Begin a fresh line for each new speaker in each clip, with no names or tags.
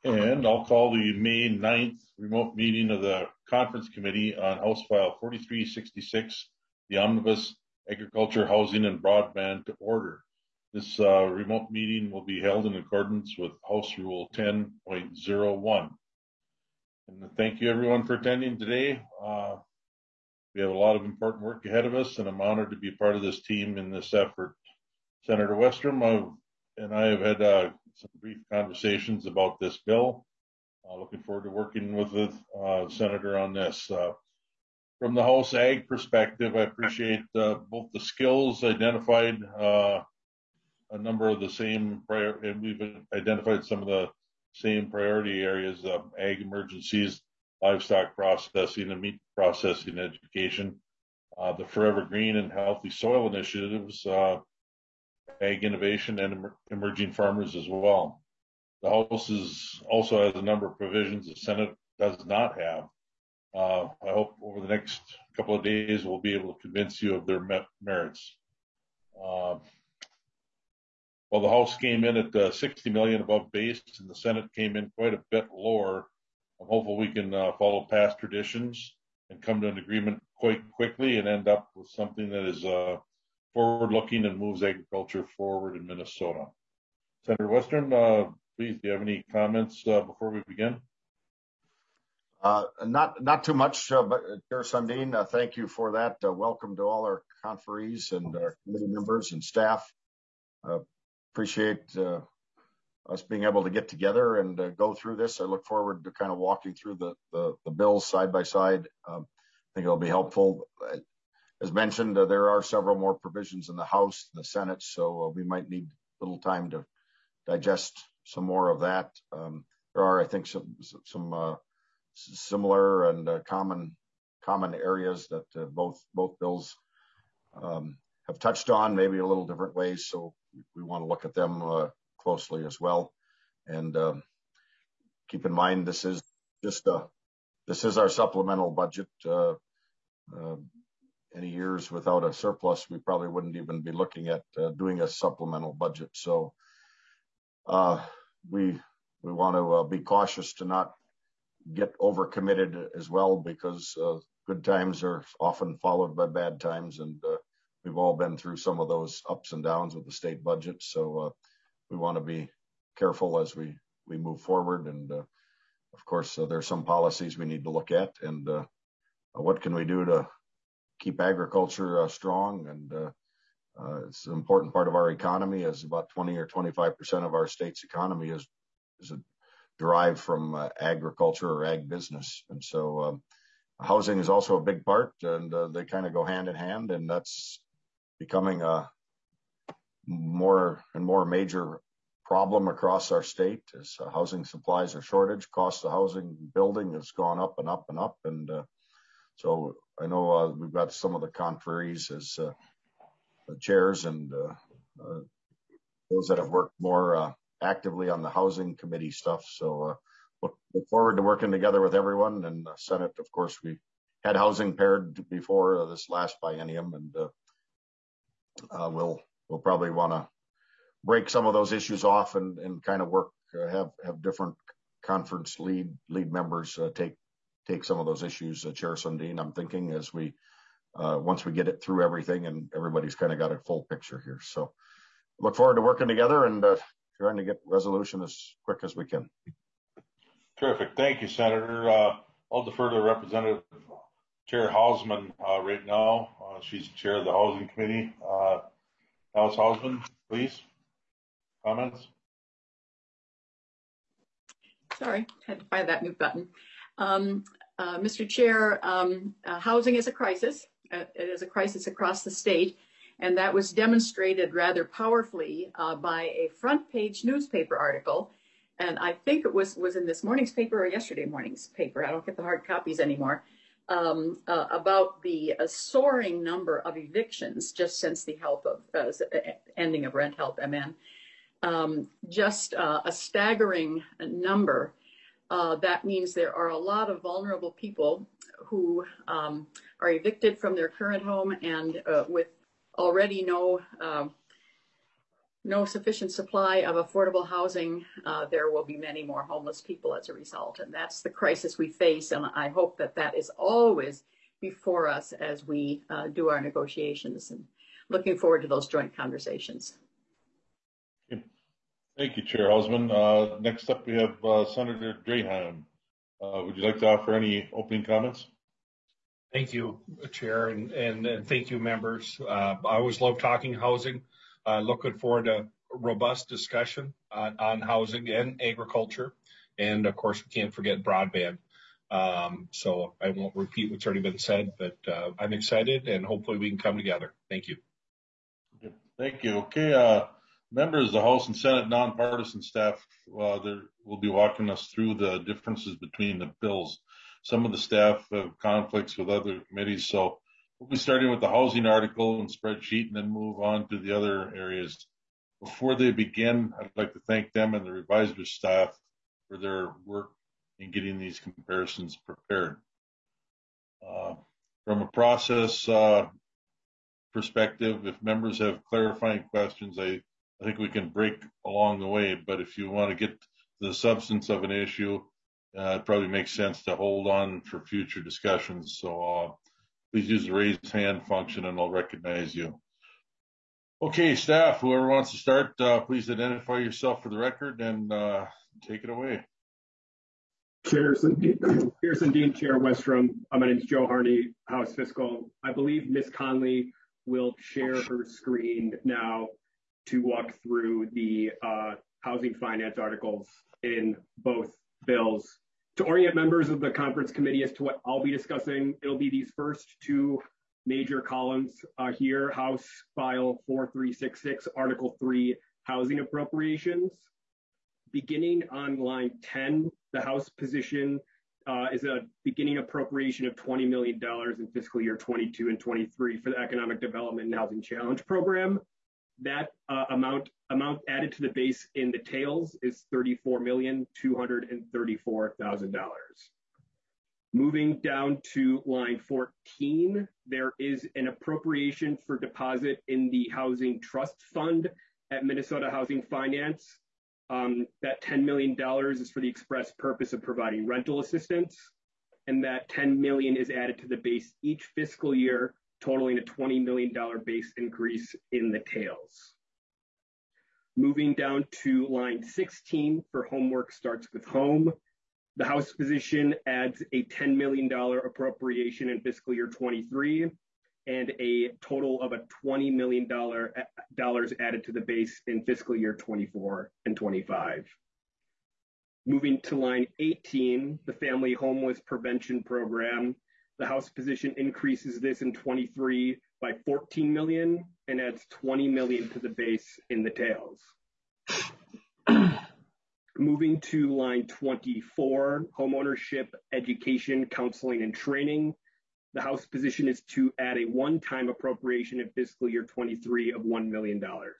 And I'll call the May 9th remote meeting of the Conference Committee on House File 4366, the Omnibus Agriculture, Housing, and Broadband to order. This remote meeting will be held in accordance with House Rule 10.01. And thank you everyone for attending today. We have a lot of important work ahead of us, and I'm honored to be part of this team in this effort. Senator Westrom and I have had some brief conversations about this bill. Looking forward to working with the Senator on this. From the House Ag perspective, I appreciate both the skills identified, a number of the same and we've identified some of the same priority areas: ag emergencies, livestock processing, and meat processing education, the Forever Green and Healthy Soil initiatives, ag innovation, and emerging farmers as well. The House also has a number of provisions the Senate does not have. I hope over the next couple of days we'll be able to convince you of their merits. While the House came in at $60 million above base and the Senate came in quite a bit lower, I'm hopeful we can follow past traditions and come to an agreement quite quickly and end up with something that is forward-looking and moves agriculture forward in Minnesota. Senator Westrom, please, do you have any comments before we begin?
Not too much, but Chair Sundin, thank you for that. Welcome to all our conferees and our committee members and staff. Appreciate us being able to get together and go through this. I look forward to kind of walking through the bills side by side. I think it'll be helpful. As mentioned, there are several more provisions in the House and the Senate, so we might need a little time to digest some more of that. There are, I think, some similar and common areas that both bills have touched on, maybe a little different ways. So we want to look at them closely as well. And keep in mind, this is our supplemental budget. Any years without a surplus, we probably wouldn't even be looking at doing a supplemental budget. So we want to be cautious to not get overcommitted as well, because good times are often followed by bad times, and we've all been through some of those ups and downs with the state budget. So we want to be careful as we move forward. And of course, there's some policies we need to look at, and what can we do to keep agriculture strong. And it's an important part of our economy, as about 20 or 25% of our state's economy is derived from agriculture or ag business. And so housing is also a big part, and they kind of go hand in hand, and that's becoming a more and more major problem across our state as housing supplies are shortage. Cost of housing building has gone up and up and up. And so I know we've got some of the conferees as chairs and those that have worked more actively on the housing committee stuff. So look forward to working together with everyone. And the Senate, of course, we had housing paired before this last biennium, and we'll probably want to break some of those issues off and kind of work, have different conference lead members take some of those issues. Chair Sundin, I'm thinking, as we once we get it through everything and everybody's kind of got a full picture here. So look forward to working together and trying to get resolution as quick as we can.
Terrific. Thank you, Senator. I'll defer to Representative Chair Hausman right now. She's chair of the Housing Committee. Alice Hausman, please. Comments?
Sorry, had to find that mute button. Mr. Chair, housing is a crisis. It is a crisis across the state, and that was demonstrated rather powerfully by a front page newspaper article. And I think it was in this morning's paper or yesterday morning's paper. I don't get the hard copies anymore. About the soaring number of evictions just since the ending of Rent Help MN. Just a staggering number. That means there are a lot of vulnerable people who are evicted from their current home and with already no no sufficient supply of affordable housing, there will be many more homeless people as a result. And that's the crisis we face. And I hope that that is always before us as we do our negotiations, and looking forward to those joint conversations.
Thank you, Chair Hausman. Next up, we have Senator Drahan. Would you like to offer any opening comments?
Thank you, Chair, and thank you, members. I always love talking housing. Looking forward to robust discussion on housing and agriculture. And of course, we can't forget broadband. So I won't repeat what's already been said, but I'm excited and hopefully we can come together. Thank you.
Thank you. Okay, members of the House and Senate nonpartisan staff will be walking us through the differences between the bills. Some of the staff have conflicts with other committees, so we'll be starting with the housing article and spreadsheet and then move on to the other areas. Before they begin, I'd like to thank them and the reviser staff for their work in getting these comparisons prepared. From a process perspective, if members have clarifying questions, I think we can break along the way, but if you want to get to the substance of an issue, it probably makes sense to hold on for future discussions. So please use the raise hand function and I'll recognize you. Okay, staff, whoever wants to start, please identify yourself for the record and take it away.
Chair Sundin, Chair Westrom. My name is Joe Harney, House Fiscal. I believe Ms. Conley will share her screen now to walk through the housing finance articles in both bills. To orient members of the conference committee as to what I'll be discussing, it'll be these first two major columns here, House File 4366, Article 3, Housing Appropriations. Beginning on line 10, the House position is a beginning appropriation of $20 million in fiscal year 22 and 23 for the Economic Development and Housing Challenge Program. That amount added to the base in the tails is $34,234,000. Moving down to line 14, there is an appropriation for deposit in the Housing Trust Fund at Minnesota Housing Finance. That $10 million is for the express purpose of providing rental assistance, and that $10 million is added to the base each fiscal year, totaling a $20 million base increase in the tails. Moving down to line 16 for Homework Starts with Home, the House position adds a $10 million appropriation in fiscal year 23 and a total of a $20 million added to the base in fiscal year 24 and 25. Moving to line 18, the Family Homeless Prevention Program, the House position increases this in 23 by $14 million and adds $20 million to the base in the tails. Moving to line 24, Homeownership, Education, Counseling, and Training. The House position is to add a one-time appropriation in fiscal year 23 of $1 million.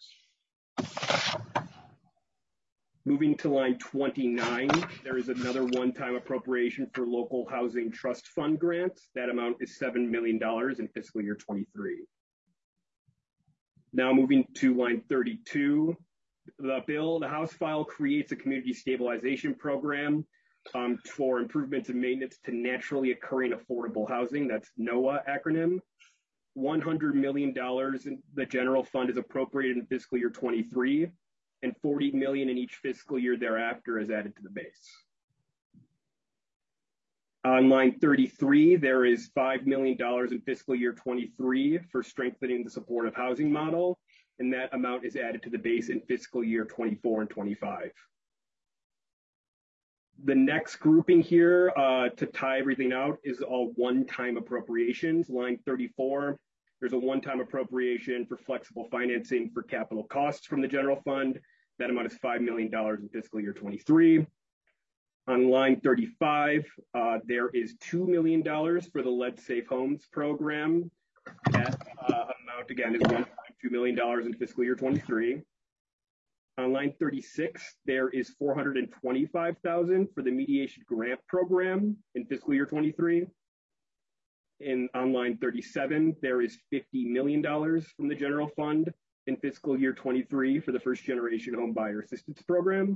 Moving to line 29, there is another one-time appropriation for local housing trust fund grants. That amount is $7 million in fiscal year 23. Now moving to line 32, the House file creates a community stabilization program for improvements and maintenance to naturally occurring affordable housing. That's NOAA acronym. $100 million in the general fund is appropriated in fiscal year 23, and $40 million in each fiscal year thereafter is added to the base. On line 33, there is $5 million in fiscal year 23 for strengthening the supportive housing model, and that amount is added to the base in fiscal year 24 and 25. The next grouping here to tie everything out is all one-time appropriations. Line 34, there's a one-time appropriation for flexible financing for capital costs from the general fund. That amount is $5 million in fiscal year 23. On line 35, there is $2 million for the Lead Safe Homes program. That amount, again, is $1.2 million in fiscal year 23. On line 36, there is $425,000 for the mediation grant program in fiscal year 23. And on line 37, there is $50 million from the general fund in fiscal year 23 for the first generation home buyer assistance program.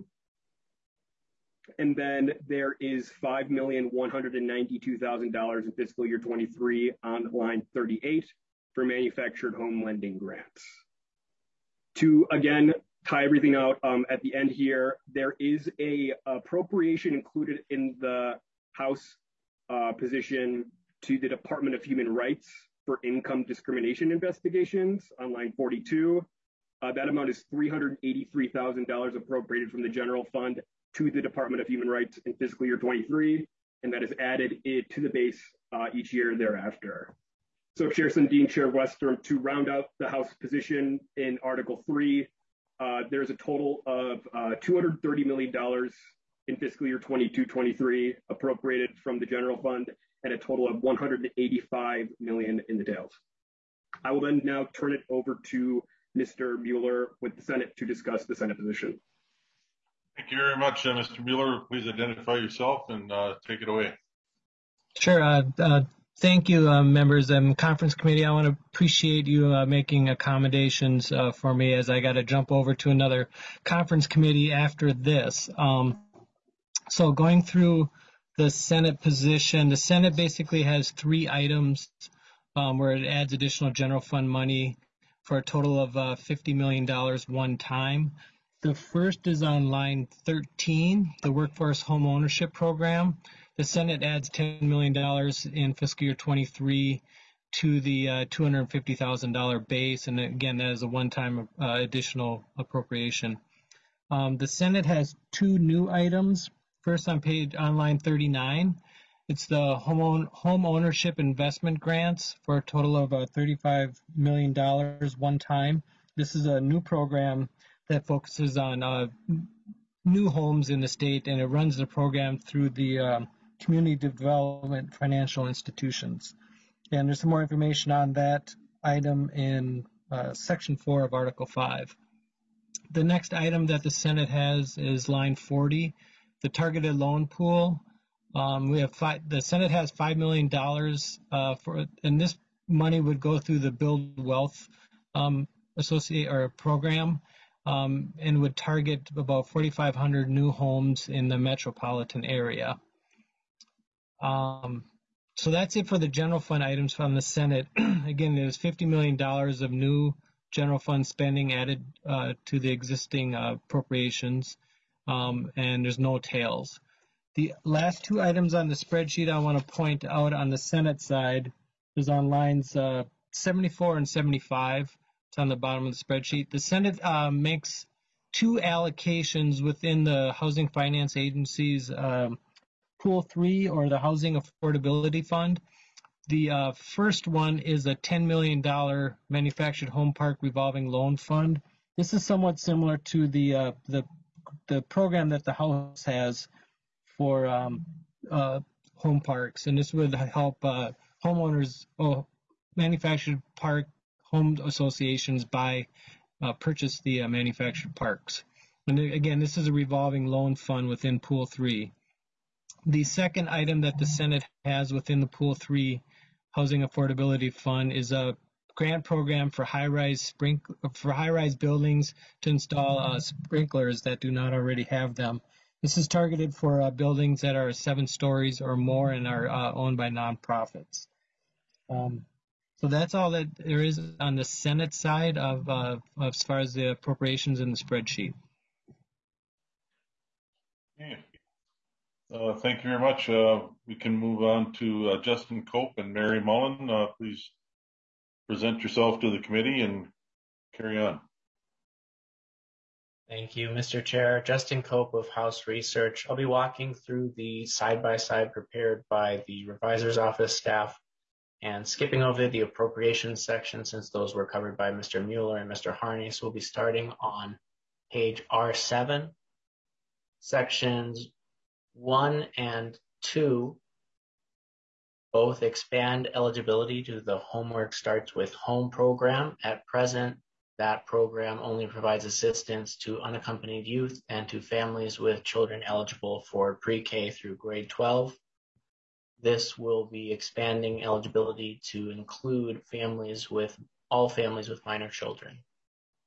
And then there is $5,192,000 in fiscal year 23 on line 38 for manufactured home lending grants. To again tie everything out at the end here, there is a appropriation included in the House position to the Department of Human Rights for income discrimination investigations on line 42. That amount is $383,000 appropriated from the general fund to the Department of Human Rights in fiscal year 23, and that is added to the base each year thereafter. So Chair Sundin, Chair Westrom, to round out the House position in Article 3, there's a total of $230 million in fiscal year 22-23 appropriated from the general fund, and a total of $185 million in the tails. I will then now turn it over to Mr. Mueller with the Senate to discuss the Senate position.
Thank you very much, Mr. Mueller. Please identify yourself and take it away.
Sure. Thank you, members of the conference committee. I want to appreciate you making accommodations for me as I got to jump over to another conference committee after this. So going through the Senate position, the Senate basically has 3 items where it adds additional general fund money for a total of $50 million one time. The first is on line 13, the Workforce Home Ownership Program. The Senate adds $10 million in fiscal year 23 to the $250,000 base, and again, that is a one-time additional appropriation. The Senate has 2 new items. First on line 39, it's the home ownership investment grants for a total of $35 million one time. This is a new program that focuses on new homes in the state, and it runs the program through the community development financial institutions. And there's some more information on that item in section 4 of Article 5. The next item that the Senate has is line 40, the targeted loan pool. The Senate has $5 million and this money would go through the Build Wealth program, and would target about 4,500 new homes in the metropolitan area. So that's it for the general fund items from the Senate. Again, there's $50 million of new general fund spending added to the existing appropriations, and there's no tails. The last 2 items on the spreadsheet I want to point out on the Senate side is on lines 74 and 75. It's on the bottom of the spreadsheet. The Senate makes 2 allocations within the Housing Finance Agency's Pool 3, or the Housing Affordability Fund. The first one is a $10 million Manufactured Home Park Revolving Loan Fund. This is somewhat similar to the program that the House has for home parks, and this would help homeowners, manufactured park home associations purchase the manufactured parks. And again, this is a revolving loan fund within Pool 3. The second item that the Senate has within the Pool 3 Housing Affordability Fund is a grant program for high-rise buildings to install sprinklers that do not already have them. This is targeted for buildings that are 7 stories or more and are owned by nonprofits. So that's all that there is on the Senate side of as far as the appropriations in the spreadsheet.
Okay. Thank you very much. We can move on to Justin Cope and Mary Mullen. Please present yourself to the committee and carry on.
Thank you, Mr. Chair. Justin Cope of House Research. I'll be walking through the side-by-side prepared by the Revisor's Office staff and skipping over the appropriations section since those were covered by Mr. Mueller and Mr. Harney. So we'll be starting on page R7, sections 1 and 2 both expand eligibility to the Homework Starts with Home program. At present, that program only provides assistance to unaccompanied youth and to families with children eligible for pre-K through grade 12. This will be expanding eligibility to include all families with minor children.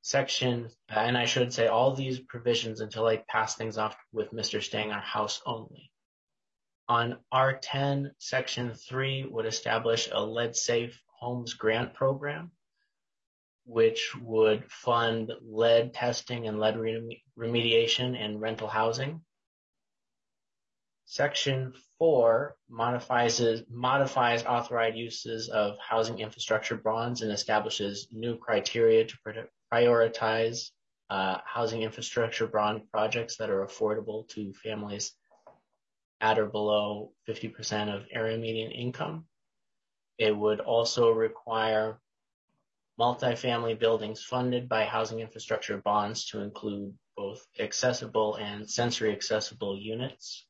And I should say all these provisions until I pass things off with Mr. Stang are House only. On R10, Section 3 would establish a Lead Safe Homes Grant Program, which would fund lead testing and lead remediation in rental housing. Section 4 modifies authorized uses of housing infrastructure bonds and establishes new criteria to prioritize housing infrastructure bond projects that are affordable to families at or below 50% of area median income. It would also require multifamily buildings funded by housing infrastructure bonds to include both accessible and sensory accessible units.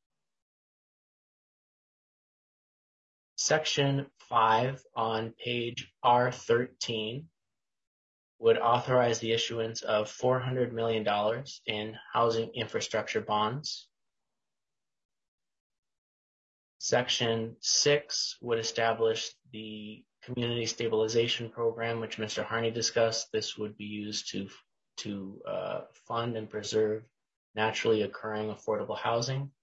Section 5 on page R13 would authorize the issuance of $400 million in housing infrastructure bonds. Section 6 would establish the Community Stabilization Program, which Mr. Harney discussed. This would be used to fund and preserve naturally occurring affordable housing.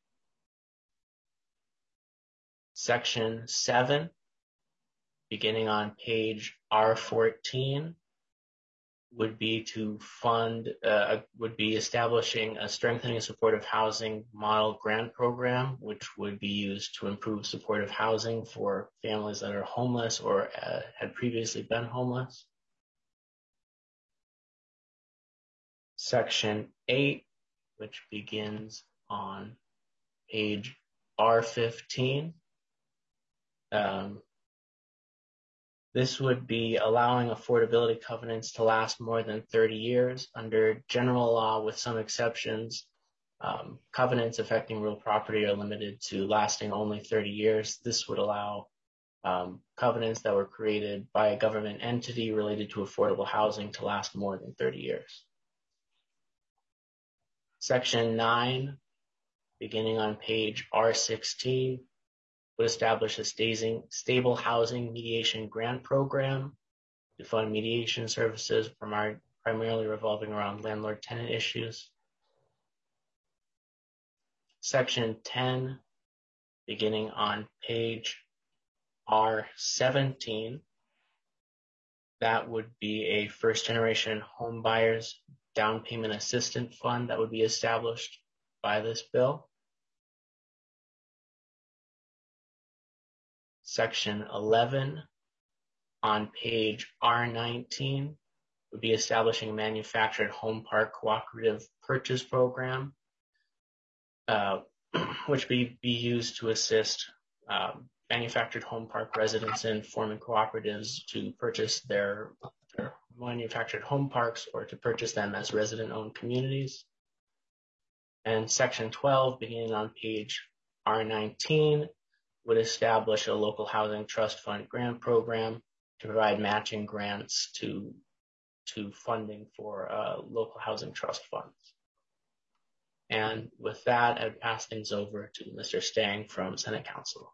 Section 7, beginning on page R14, would be establishing a Strengthening of Supportive Housing Model Grant Program, which would be used to improve supportive housing for families that are homeless or had previously been homeless. Section 8, which begins on page R15. This would be allowing affordability covenants to last more than 30 years. Under general law, with some exceptions, covenants affecting real property are limited to lasting only 30 years. This would allow covenants that were created by a government entity related to affordable housing to last more than 30 years. Section 9, beginning on page R16, would establish a stable housing mediation grant program to fund mediation services primarily revolving around landlord-tenant issues. Section 10, beginning on page R17, that would be a first-generation home buyers down payment assistance fund that would be established by this bill. Section 11 on page R19 would be establishing a manufactured home park cooperative purchase program, which would be used to assist manufactured home park residents in forming cooperatives to purchase their manufactured home parks or to purchase them as resident-owned communities. And Section 12, beginning on page R19, would establish a local housing trust fund grant program to provide matching grants to funding for local housing trust funds. And with that, I'd pass things over to Mr. Stang from Senate Council.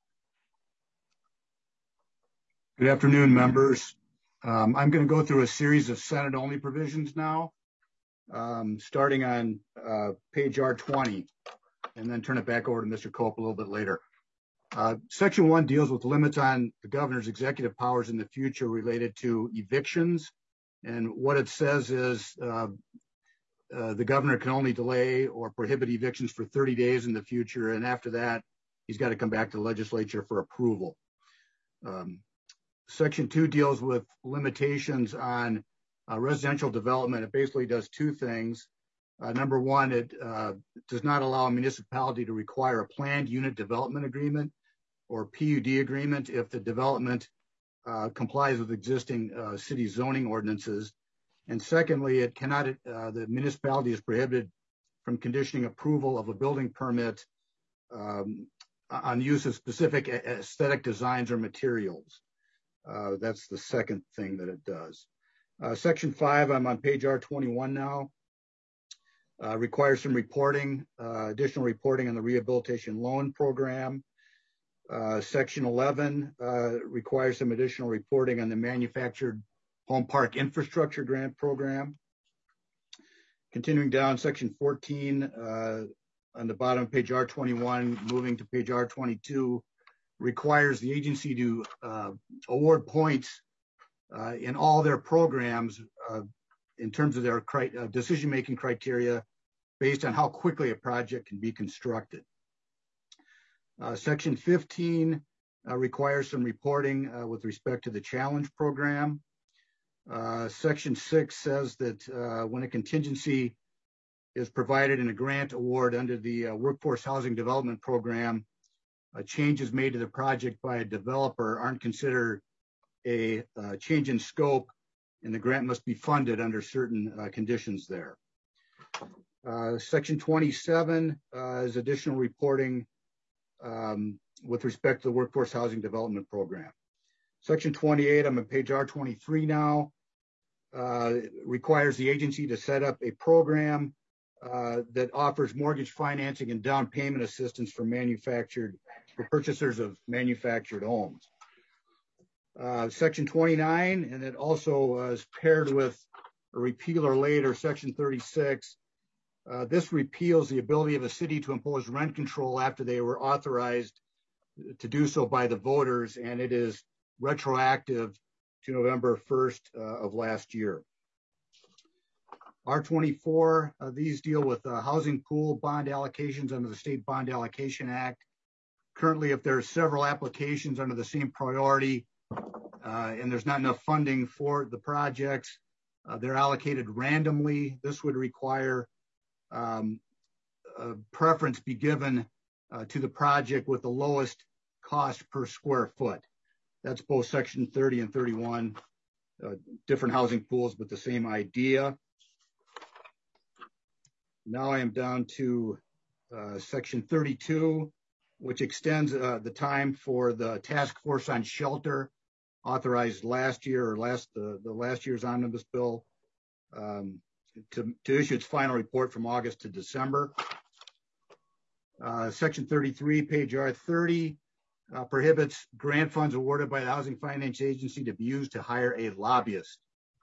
Good afternoon, members. I'm going to go through a series of Senate-only provisions now, starting on page R20, and then turn it back over to Mr. Cope a little bit later. Section 1 deals with limits on the governor's executive powers in the future related to evictions. And what it says is the governor can only delay or prohibit evictions for 30 days in the future. And after that, he's got to come back to the legislature for approval. Section 2 deals with limitations on residential development. It basically does two things. Number one, it does not allow a municipality to require a planned unit development agreement or PUD agreement if the development complies with existing city zoning ordinances. And secondly, it cannot, the municipality is prohibited from conditioning approval of a building permit on the use of specific aesthetic designs or materials. That's the second thing that it does. Section 5, I'm on page R21 now, requires some reporting, additional reporting on the rehabilitation loan program. Section 11 requires some additional reporting on the manufactured Home Park Infrastructure Grant Program. Continuing down, section 14 on the bottom of page R21, moving to page R22, requires the agency to award points in all their programs in terms of their decision-making criteria based on how quickly a project can be constructed. Section 15 requires some reporting with respect to the challenge program. Section 6 says that when a contingency is provided in a grant award under the Workforce Housing Development Program, changes made to the project by a developer aren't considered a change in scope, and the grant must be funded under certain conditions there. Section 27 is additional reporting with respect to the Workforce Housing Development Program. Section 28, I'm on page R23 now, requires the agency to set up a program that offers mortgage financing and down payment assistance for purchasers of manufactured homes. Section 29, and it also is paired with a repeal or later, Section 36. This repeals the ability of a city to impose rent control after they were authorized to do so by the voters, and it is retroactive to November 1st of last year. R24, these deal with housing pool bond allocations under the State Bond Allocation Act. Currently, if there are several applications under the same priority and there's not enough funding for the projects, they're allocated randomly. This would require a preference be given to the project with the lowest cost per square foot. That's both section 30 and 31, different housing pools, but the same idea. Now I am down to section 32, which extends the time for the task force on shelter authorized last year or the last year's omnibus bill to issue its final report from August to December. Section 33, page R30, prohibits grant funds awarded by the Housing Finance Agency to be used to hire a lobbyist.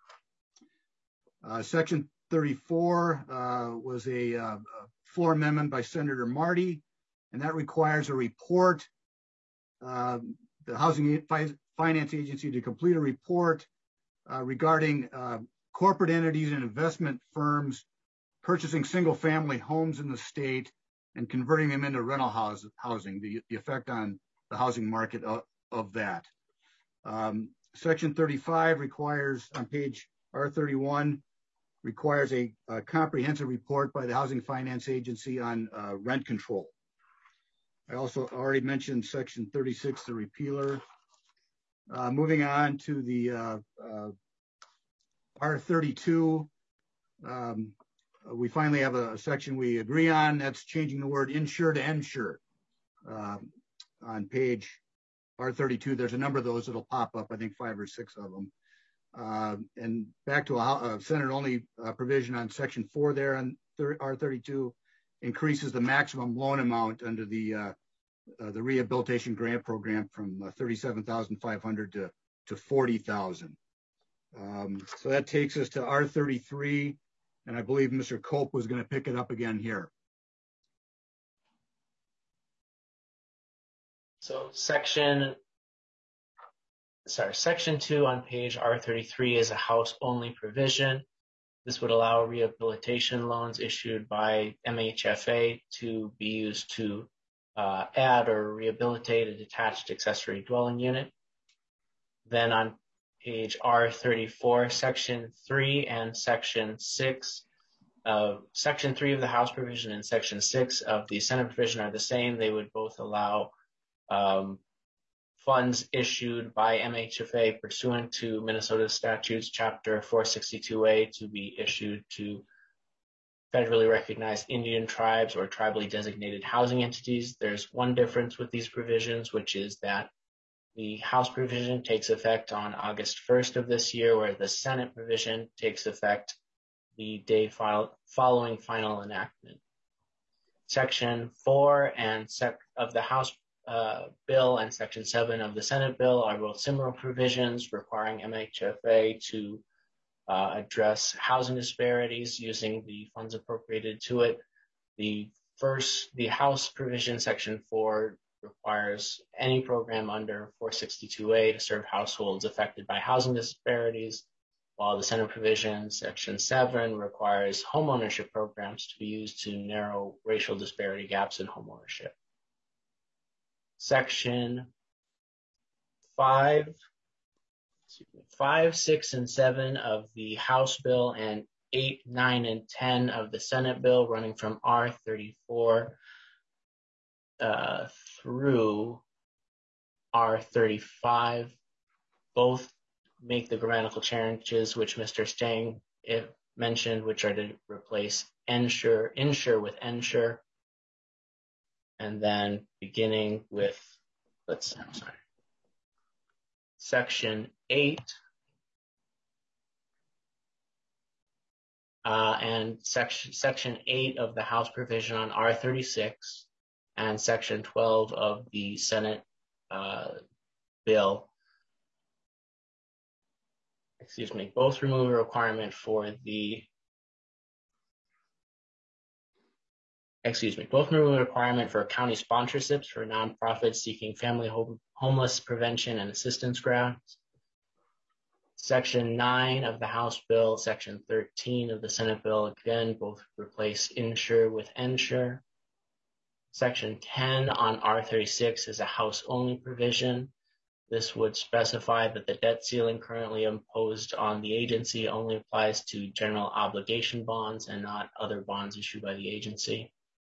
Section 34 was a floor amendment by Senator Marty, and that requires a report, the Housing Finance Agency to complete a report regarding corporate entities and investment firms purchasing single-family homes in the state and converting them into rental housing, the effect on the housing market of that. Section 35 requires, on page R31, requires a comprehensive report by the Housing Finance Agency on rent control. I also already mentioned section 36, the repealer. Moving on to the R32, we finally have a section we agree on. That's changing the word insure to ensure. On page R32, there's a number of those that'll pop up, I think 5 or 6 of them. And back to a Senate-only provision on section 4 there on R32, increases the maximum loan amount under the rehabilitation grant program from $37,500 to $40,000. So that takes us to R33, and I believe Mr. Cope was going to pick it up again here.
So section 2 on page R33 is a house-only provision. This would allow rehabilitation loans issued by MHFA to be used to add or rehabilitate a detached accessory dwelling unit. Then on page R34, section 3 and section 6, section 3 of the House provision and section 6 of the Senate provision are the same. They would both allow funds issued by MHFA pursuant to Minnesota statutes chapter 462A to be issued to federally recognized Indian tribes or tribally designated housing entities. There's one difference with these provisions, which is that the House provision takes effect on August 1st of this year, where the Senate provision takes effect the day following final enactment. Section 4 of the House bill and Section 7 of the Senate bill are both similar provisions requiring MHFA to address housing disparities using the funds appropriated to it. The House provision, Section 4, requires any program under 462A to serve households affected by housing disparities, while the Senate provision, Section 7, requires homeownership programs to be used to narrow racial disparity gaps in homeownership. Section 5, 6, and 7 of the House bill and 8, 9, and 10 of the Senate bill, running from R34 through R35, both make the grammatical changes which Mr. Stang mentioned, which are to replace insure with ensure, and then beginning with, Section 8 and Section 8 of the House provision on R36 and Section 12 of the Senate bill, both remove a requirement for county sponsorships for nonprofits seeking family homeless prevention and assistance grants. Section 9 of the House bill, Section 13 of the Senate bill, again, both replace insure with ensure. Section 10 on R36 is a House-only provision. This would specify that the debt ceiling currently imposed on the agency only applies to general obligation bonds and not other bonds issued by the agency.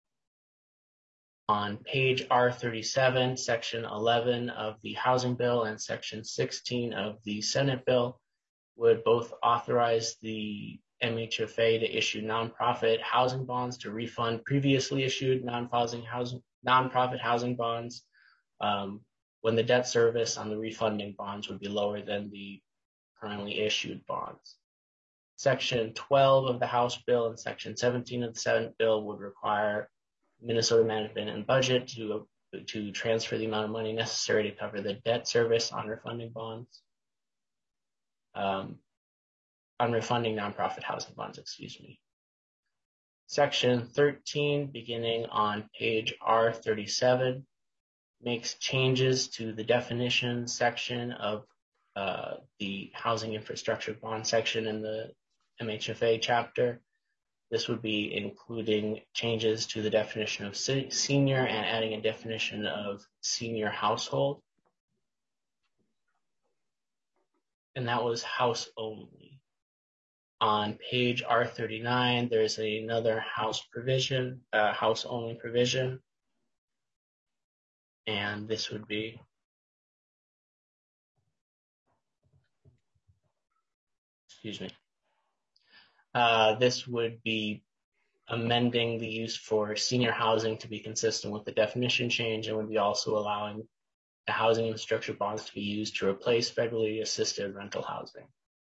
On page R37, Section 11 of the Housing Bill and Section 16 of the Senate Bill would both authorize the MHFA to issue nonprofit housing bonds to refund previously issued nonprofit housing bonds when the debt service on the refunding bonds would be lower than the currently issued bonds. Section 12 of the House Bill and Section 17 of the Senate Bill would require Minnesota Management and Budget to transfer the amount of money necessary to cover the debt service on refunding bonds, on refunding nonprofit housing bonds, Section 13, beginning on page R37, makes changes to the definition section of the housing infrastructure bond section in the MHFA chapter. This would be including changes to the definition of senior and adding a definition of senior household. And that was house only. On page R39, there's another house provision, house only provision. And this would be this would be amending the use for senior housing to be consistent with the definition change, and would be also allowing the housing infrastructure bonds to be used to replace federally assisted rental housing.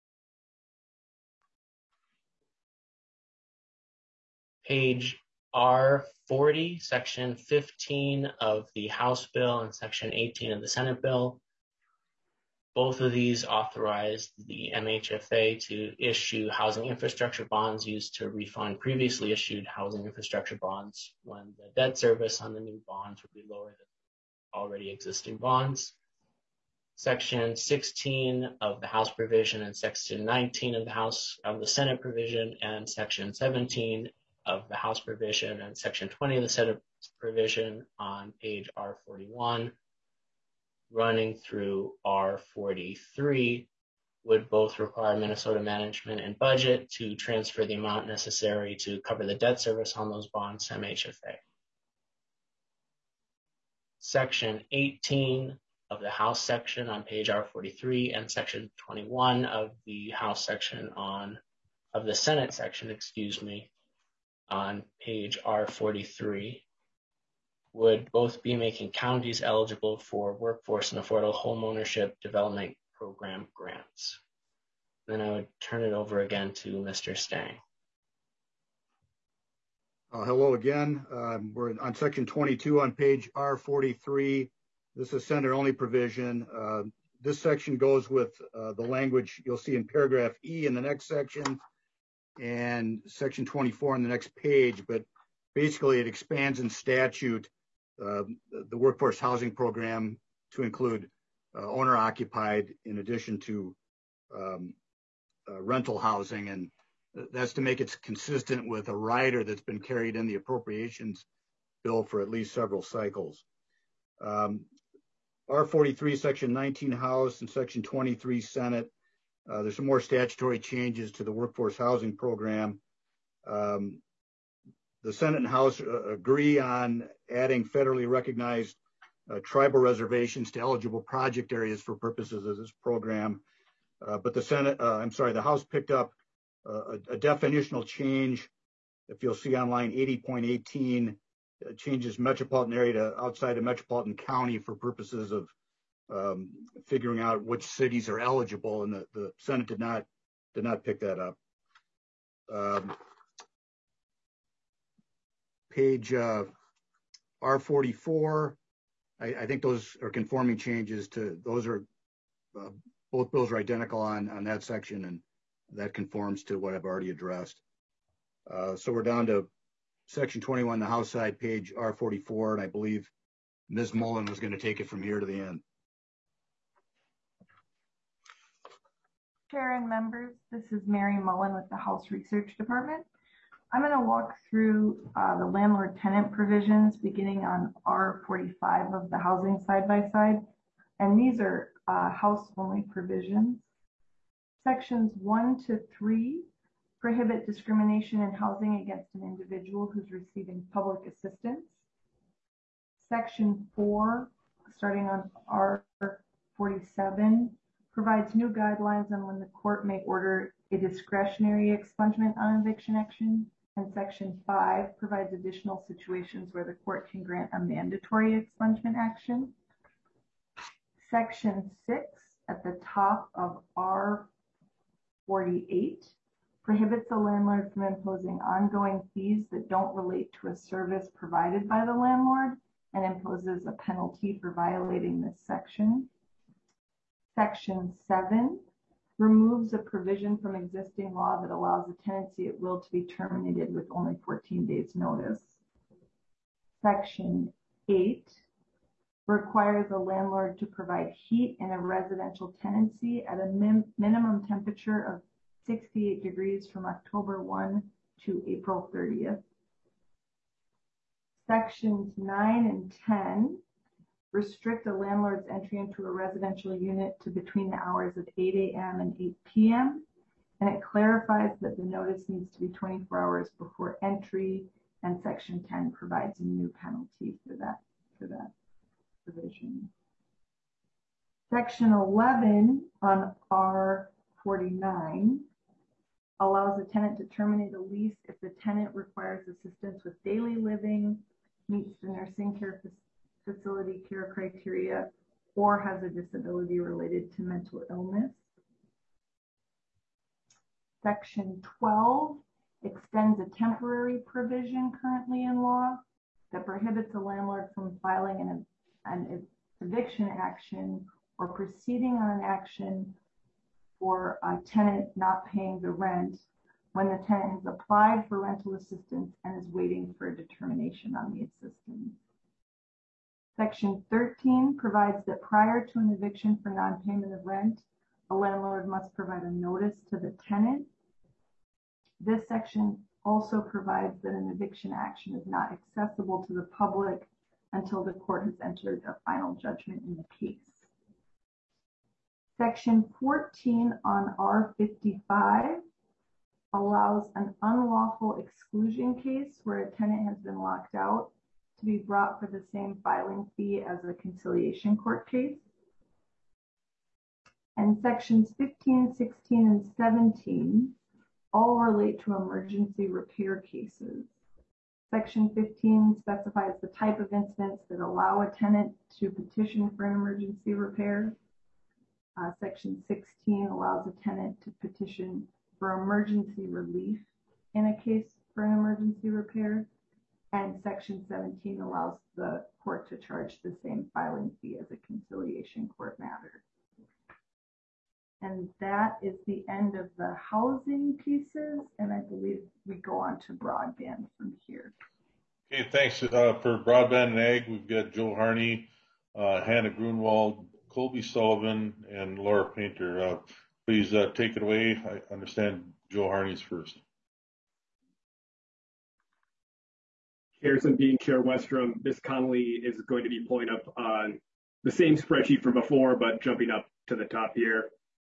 Page R40, Section 15 of the House Bill and Section 18 of the Senate Bill. Both of these authorize the MHFA to issue housing infrastructure bonds used to refund previously issued housing infrastructure bonds when the debt service on the new bonds would be lower than already existing bonds. Section 16 of the House provision and Section 19 of the Senate provision and Section 17 of the House provision and Section 20 of the Senate provision on page R41 running through R43 would both require Minnesota Management and Budget to transfer the amount necessary to cover the debt service on those bonds to MHFA. Section 18 of the House section on page R43 and Section 21 of the House section of the Senate section, on page R43 would both be making counties eligible for workforce and affordable homeownership development program grants. Then I would turn it over again to Mr. Stang.
Hello again. We're on Section 22 on page R43. This is Senate only provision. This section goes with the language you'll see in paragraph E in the next section and section 24 on the next page, but basically it expands in statute the workforce housing program to include owner occupied in addition to rental housing, and that's to make it consistent with a rider that's been carried in the appropriations bill for at least several cycles. R43 section 19 House and section 23 Senate. There's some more statutory changes to the workforce housing program. The Senate and House agree on adding federally recognized tribal reservations to eligible project areas for purposes of this program. But the House picked up a definitional change. If you'll see on line 80.18, changes metropolitan area to outside of metropolitan county for purposes of figuring out which cities are eligible, and the Senate did not pick that up. Page R44, I think those are conforming changes to those are both bills are identical on that section, and that conforms to what I've already addressed. So we're down to section 21, the House side, page R44, and I believe Ms. Mullen was going to take it from here to the end.
Chair and members, this is Mary Mullen with the House Research Department. I'm going to walk through the landlord-tenant provisions beginning on R45 of the housing side-by-side, and these are house-only provisions. Sections 1 to 3 prohibit discrimination in housing against an individual who's receiving public assistance. Section 4, starting on R47, provides new guidelines on when the court may order a discretionary expungement on eviction action. And Section 5 provides additional situations where the court can grant a mandatory expungement action. Section 6 at the top of R48 prohibits the landlord from imposing ongoing fees that don't relate to a service provided by the landlord and imposes a penalty for violating this section. Section 7 removes a provision from existing law that allows a tenancy at will to be terminated with only 14 days notice. Section 8 requires a landlord to provide heat in a residential tenancy at a minimum temperature of 68 degrees from October 1 to April 30th. Sections 9 and 10 restrict a landlord's entry into a residential unit to between the hours of 8 a.m. and 8 p.m. And it clarifies that the notice needs to be 24 hours before entry, and Section 10 provides a new penalty for that provision. Section 11 on R49 allows a tenant to terminate a lease if the tenant requires assistance with daily living, meets the nursing care facility care criteria, or has a disability related to mental illness. Section 12 extends a temporary provision currently in law that prohibits a landlord from filing an eviction action or proceeding on an action for a tenant not paying the rent when the tenant has applied for rental assistance and is waiting for a determination on the assistance. Section 13 provides that prior to an eviction for non-payment of rent, a landlord must provide a notice to the tenant. This section also provides that an eviction action is not accessible to the public until the court has entered a final judgment in the case. Section 14 on R55 allows an unlawful exclusion case where a tenant has been locked out to be brought for the same filing fee as a conciliation court case. And sections 15, 16, and 17 all relate to emergency repair cases. Section 15 specifies the type of incidents that allow a tenant to petition for an emergency repair. Section 16 allows a tenant to petition for emergency relief in a case for an emergency repair. And Section 17 allows the court to charge the same filing fee as a conciliation court matter. And that is the end of the housing pieces, and I believe we go on to broadband from here.
Okay, thanks. For broadband and ag, we've got Joe Harney, Hannah Grunwald, Colby Sullivan, and Laura Painter. Please take it away. I understand Joe Harney's first.
Harrison being Chair Westrom, Ms. Connolly is going to be pulling up on the same spreadsheet from before, but jumping up to the top here.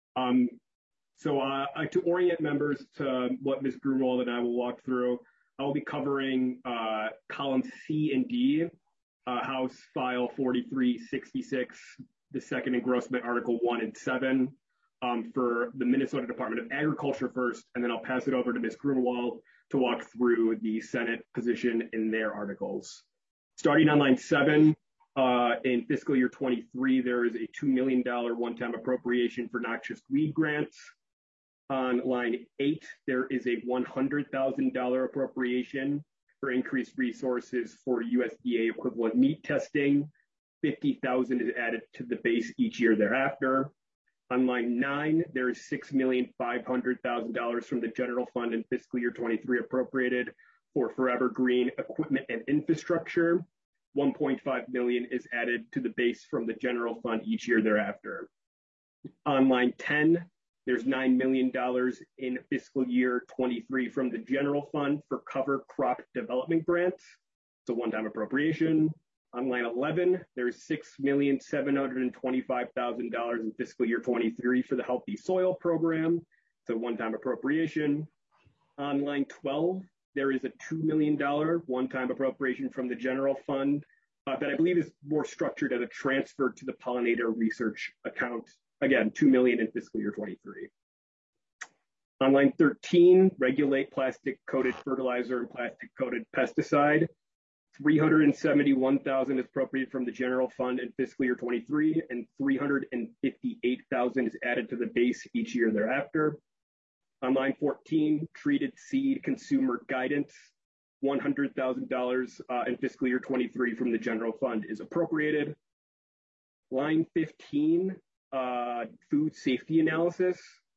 To orient members to what Ms. Grunwald and I will walk through, I will be covering columns C and D, House File 4366, the second engrossment, Article 1 and 7, for the Minnesota Department of Agriculture first, and then I'll pass it over to Ms. Grunwald to walk through the Senate position in their articles. Starting on line 7, in fiscal year 23, there is a $2 million one-time appropriation for noxious weed grants. On line 8, there is a $100,000 appropriation for increased resources for USDA equivalent meat testing. $50,000 is added to the base each year thereafter. On line 9, there is $6,500,000 from the general fund in fiscal year 23 appropriated for Forever Green equipment and infrastructure. $1.5 million is added to the base from the general fund each year thereafter. On line 10, there's $9 million in fiscal year 23 from the general fund for cover crop development grants. It's a one-time appropriation. On line 11, there's $6,725,000 in fiscal year 23 for the Healthy Soil Program. It's a one-time appropriation. On line 12, there is a $2 million one-time appropriation from the general fund that I believe is more structured as a transfer to the pollinator research account. Again, $2 million in fiscal year 23. On line 13, regulate plastic-coated fertilizer and plastic-coated pesticide. $371,000 is appropriated from the general fund in fiscal year 23, and $358,000 is added to the base each year thereafter. On line 14, treated seed consumer guidance, $100,000 in fiscal year 23 from the general fund is appropriated. Line 15, food safety analysis,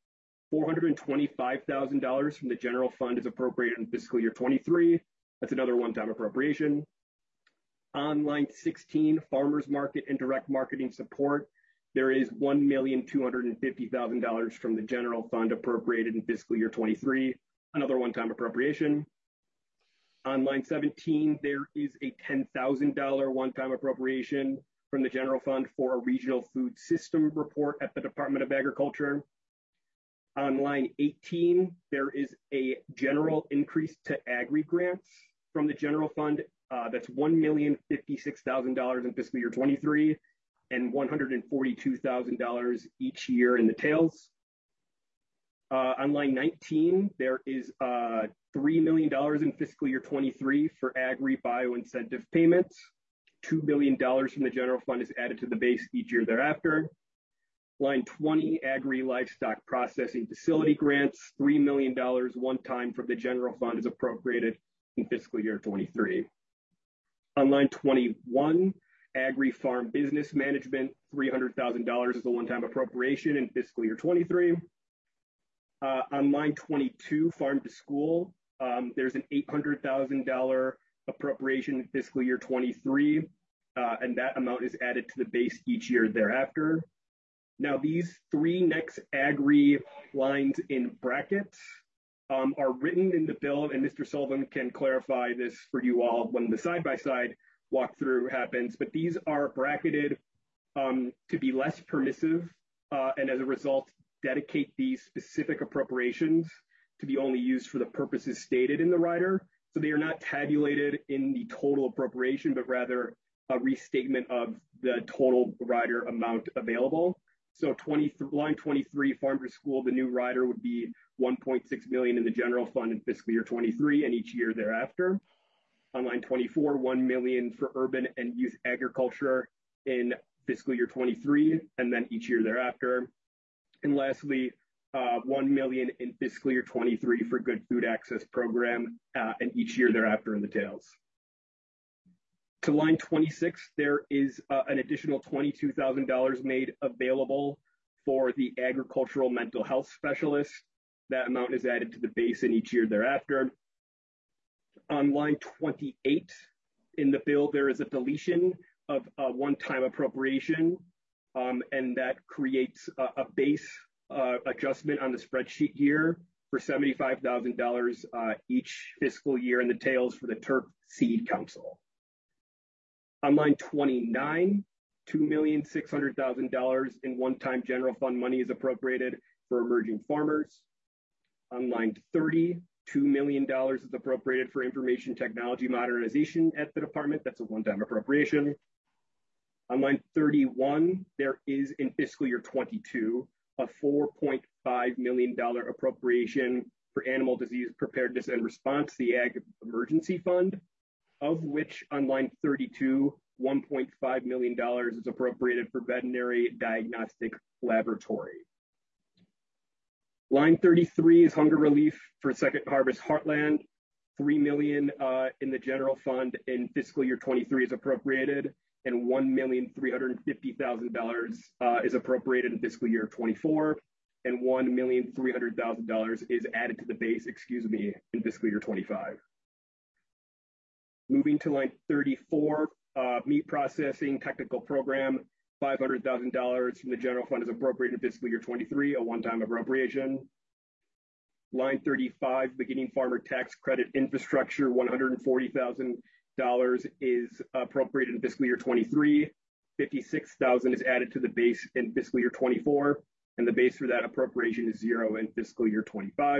$425,000 from the general fund is appropriated in fiscal year 23. That's another one-time appropriation. On line 16, farmers market and direct marketing support, there is $1,250,000 from the general fund appropriated in fiscal year 23, another one-time appropriation. On line 17, there is a $10,000 one-time appropriation from the general fund for a regional food system report at the Department of Agriculture. On line 18, there is a general increase to agri grants from the general fund. That's $1,056,000 in fiscal year 23 and $142,000 each year in the tails. On line 19, there is $3 million in fiscal year 23 for agri bio incentive payments. $2 million from the general fund is added to the base each year thereafter. Line 20, agri livestock processing facility grants, $3 million one time from the general fund is appropriated in fiscal year 23. On line 21, agri farm business management, $300,000 is a one-time appropriation in fiscal year 23. On line 22, farm to school, there's an $800,000 appropriation in fiscal year 23, and that amount is added to the base each year thereafter. Now, these three next agri lines in brackets are written in the bill, and Mr. Sullivan can clarify this for you all when the side-by-side walkthrough happens, but these are bracketed to be less permissive, and as a result, dedicate these specific appropriations to be only used for the purposes stated in the rider. So they are not tabulated in the total appropriation, but rather a restatement of the total rider amount available. So line 23, farm to school, the new rider would be $1.6 million in the general fund in fiscal year 23 and each year thereafter. On line 24, $1 million for urban and youth agriculture in fiscal year 23, and then each year thereafter. And lastly, $1 million in fiscal year 23 for Good Food Access Program, and each year thereafter in the tails. To line 26, there is an additional $22,000 made available for the agricultural mental health specialist. That amount is added to the base in each year thereafter. On line 28 in the bill, there is a deletion of a one-time appropriation, and that creates a base adjustment on the spreadsheet here for $75,000 each fiscal year in the tails for the Turf Seed Council. On line 29, $2,600,000 in one-time general fund money is appropriated for emerging farmers. On line 30, $2 million is appropriated for information technology modernization at the department. That's a one-time appropriation. On line 31, there is in fiscal year 22, a $4.5 million appropriation for animal disease preparedness and response, the Ag Emergency Fund, of which on line 32, $1.5 million is appropriated for veterinary diagnostic laboratory. Line 33 is hunger relief for Second Harvest Heartland. $3 million in the general fund in fiscal year 23 is appropriated, and $1,350,000 is appropriated in fiscal year 24, and $1,300,000 is added to the base, in fiscal year 25. Moving to line 34, meat processing technical program, $500,000 from the general fund is appropriated in fiscal year 23, a one-time appropriation. Line 35, beginning farmer tax credit infrastructure, $140,000 is appropriated in fiscal year 23. $56,000 is added to the base in fiscal year 24, and the base for that appropriation is $0 in fiscal year 25.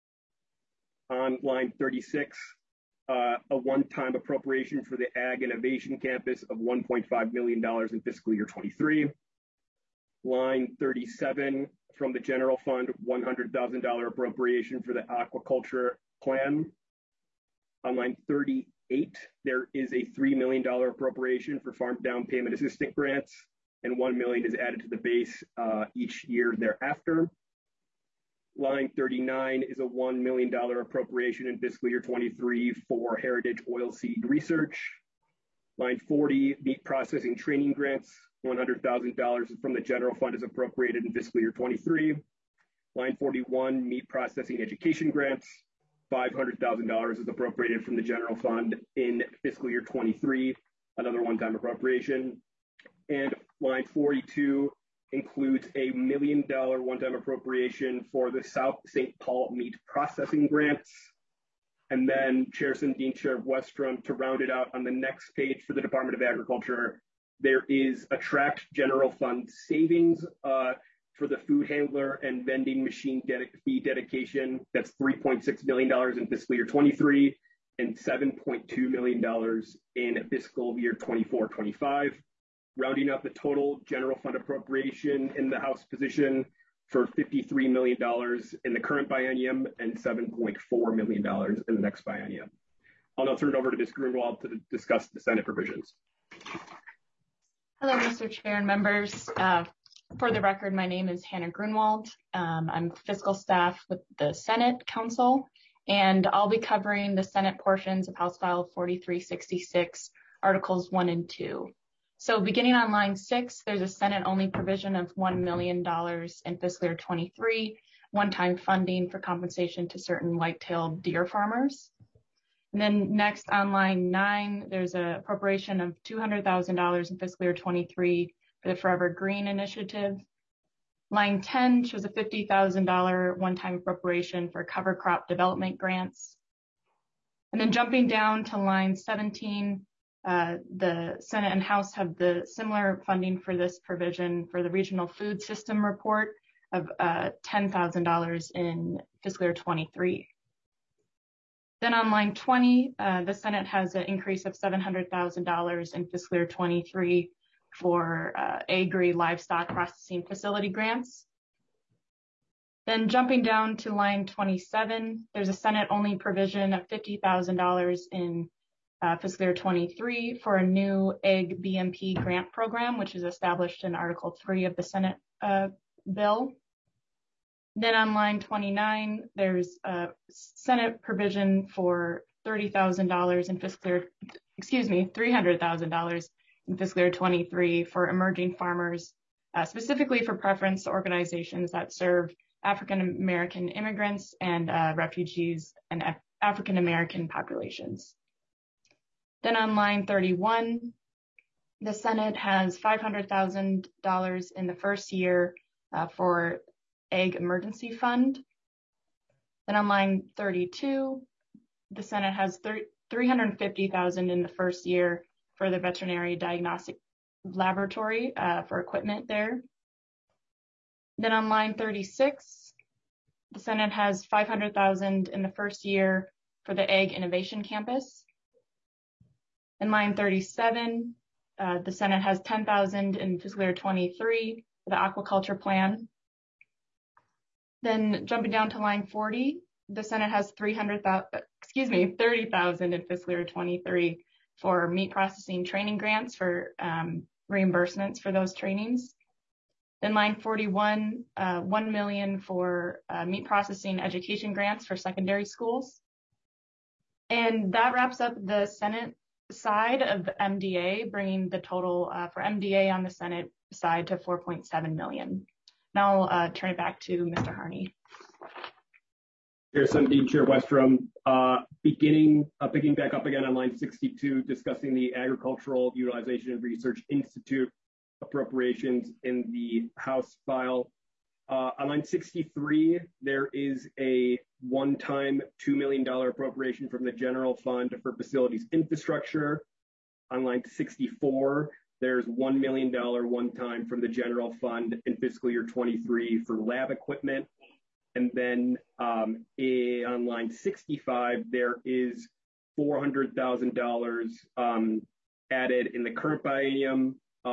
On line 36, a one-time appropriation for the Ag Innovation Campus of $1.5 million in fiscal year 23. Line 37, from the general fund, $100,000 appropriation for the aquaculture plan. On line 38, there is a $3 million appropriation for farm down payment assistance grants, and $1 million is added to the base each year thereafter. Line 39 is a $1 million appropriation in fiscal year 23 for heritage oilseed research. Line 40, meat processing training grants, $100,000 from the general fund is appropriated in fiscal year 23. Line 41, meat processing education grants, $500,000 is appropriated from the general fund in fiscal year 23, another one-time appropriation. And line 42 includes a $1 million one-time appropriation for the South St. Paul meat processing grants. And then Chair Sundin, Chair Westrom, to round it out on the next page for the Department of Agriculture, there is a tracked general fund savings for the food handler and vending machine fee dedication. That's $3.6 million in fiscal year 23 and $7.2 million in fiscal year 24-25. Rounding up the total general fund appropriation in the House position for $53 million in the current biennium and $7.4 million in the next biennium. I'll now turn it over to Ms. Grunwald to discuss the Senate provisions.
Hello, Mr. Chair and members. For the record, my name is Hannah Grunwald. I'm fiscal staff with the Senate Council, and I'll be covering the Senate portions of House File 4366, Articles 1 and 2. So beginning on line 6, there's a Senate-only provision of $1 million in fiscal year 23, one-time funding for compensation to certain white-tailed deer farmers. And then next on line 9, there's an appropriation of $200,000 in fiscal year 23 for the Forever Green initiative. Line 10 shows a $50,000 one-time appropriation for cover crop development grants. And then jumping down to line 17, the Senate and House have the similar funding for this provision for the Regional Food System Report of $10,000 in fiscal year 23. Then on line 20, the Senate has an increase of $700,000 in fiscal year 23 for agri livestock processing facility grants. Then jumping down to line 27, there's a Senate-only provision of $50,000 in fiscal year 23 for a new Egg BMP grant program, which is established in Article 3 of the Senate bill. Then on line 29, there's a Senate provision for $300,000 in fiscal year 23 for emerging farmers, specifically for preference organizations that serve African American immigrants and refugees and African American populations. Then on line 31, the Senate has $500,000 in the first year for Ag Emergency Fund. Then on line 32, the Senate has $350,000 in the first year for the Veterinary Diagnostic Laboratory for equipment there. Then on line 36, the Senate has $500,000 in the first year for the Ag Innovation Campus. In line 37, the Senate has $10,000 in fiscal year 23 for the aquaculture plan. Then jumping down to line 40, the Senate has $30,000 in fiscal year 23 for meat processing training grants for reimbursements for those trainings. Then line 41, $1 million for meat processing education grants for secondary schools. And that wraps up the Senate side of the MDA, bringing the total for MDA on the Senate side to $4.7 million. Now I'll turn it back to Mr. Harney.
Chair Sundin, Chair Westrom, picking back up again on line 62, discussing the Agricultural Utilization and Research Institute appropriations in the House file. On line 63, there is a one-time $2 million appropriation from the general fund for facilities infrastructure. On line 64, there's $1 million one-time from the general fund in fiscal year 23 for lab equipment. And then on line 65, there is $400,000 added in the current biennium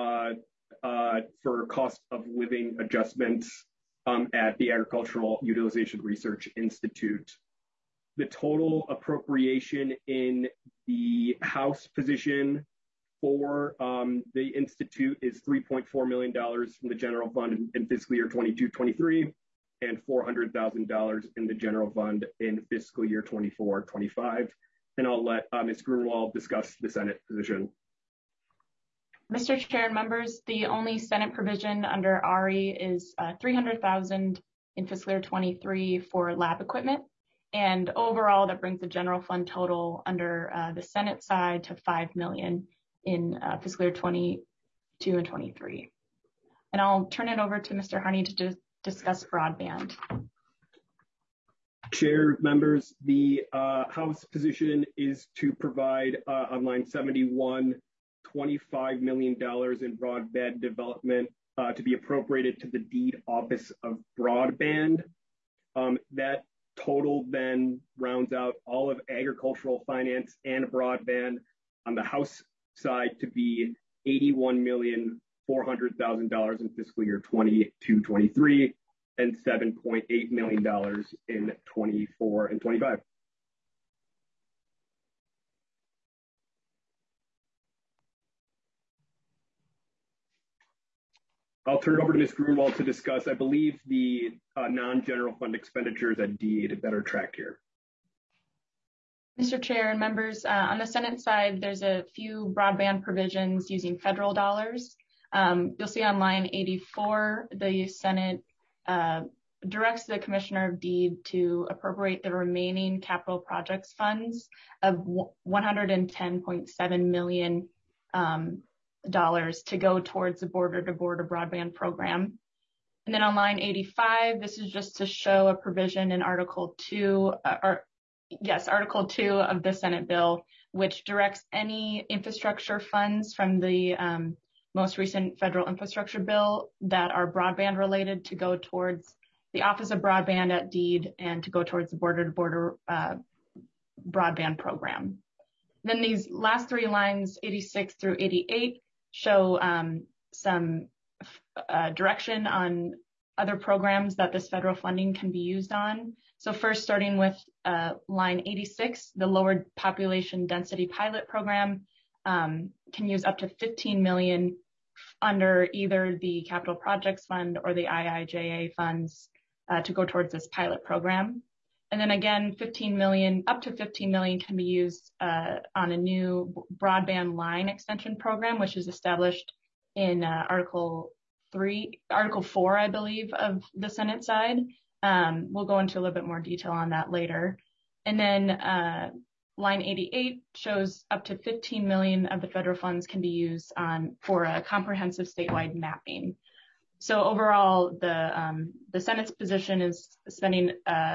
for cost of living adjustments at the Agricultural Utilization Research Institute. The total appropriation in the House position for the Institute is $3.4 million from the general fund in fiscal year 22-23 and $400,000 in the general fund in fiscal year 24-25. And I'll let Ms. Grunwald discuss the Senate position.
Mr. Chair and members, the only Senate provision under RE is $300,000 in fiscal year 23 for lab equipment. And overall, that brings the general fund total under the Senate side to $5 million in fiscal year 22 and 23. And I'll turn it over to Mr. Harney to discuss broadband.
Chair, members, the House position is to provide on line 71, $25 million in broadband development to be appropriated to the Deed Office of Broadband. That total then rounds out all of agricultural finance and broadband on the House side to be $81,400,000 in fiscal year 22-23 and $7.8 million in 24 and 25. I'll turn it over to Ms. Grunwald to discuss, I believe, the non-general fund expenditures at Deed that are tracked here.
Mr. Chair and members, on the Senate side, there's a few broadband provisions using federal dollars. You'll see on line 84, the Senate directs the Commissioner of Deed to appropriate the remaining capital projects funds of $110.7 million to go towards the border-to-border broadband program. And then on line 85, this is just to show a provision in Article 2, Article 2 of the Senate bill, which directs any infrastructure funds from the most recent federal infrastructure bill that are broadband related to go towards the Office of Broadband at Deed and to go towards the border-to-border broadband program. Then these last three lines, 86 through 88, show some direction on other programs that this federal funding can be used on. So first, starting with line 86, the Lowered Population Density Pilot Program can use up to $15 million under either the Capital Projects Fund or the IIJA funds to go towards this pilot program. And then again, 15 million, up to 15 million can be used on a new broadband line extension program, which is established in Article 4, I believe, of the Senate side. We'll go into a little bit more detail on that later. And then line 88 shows up to 15 million of the federal funds can be used for a comprehensive statewide mapping. So overall, the Senate's position is spending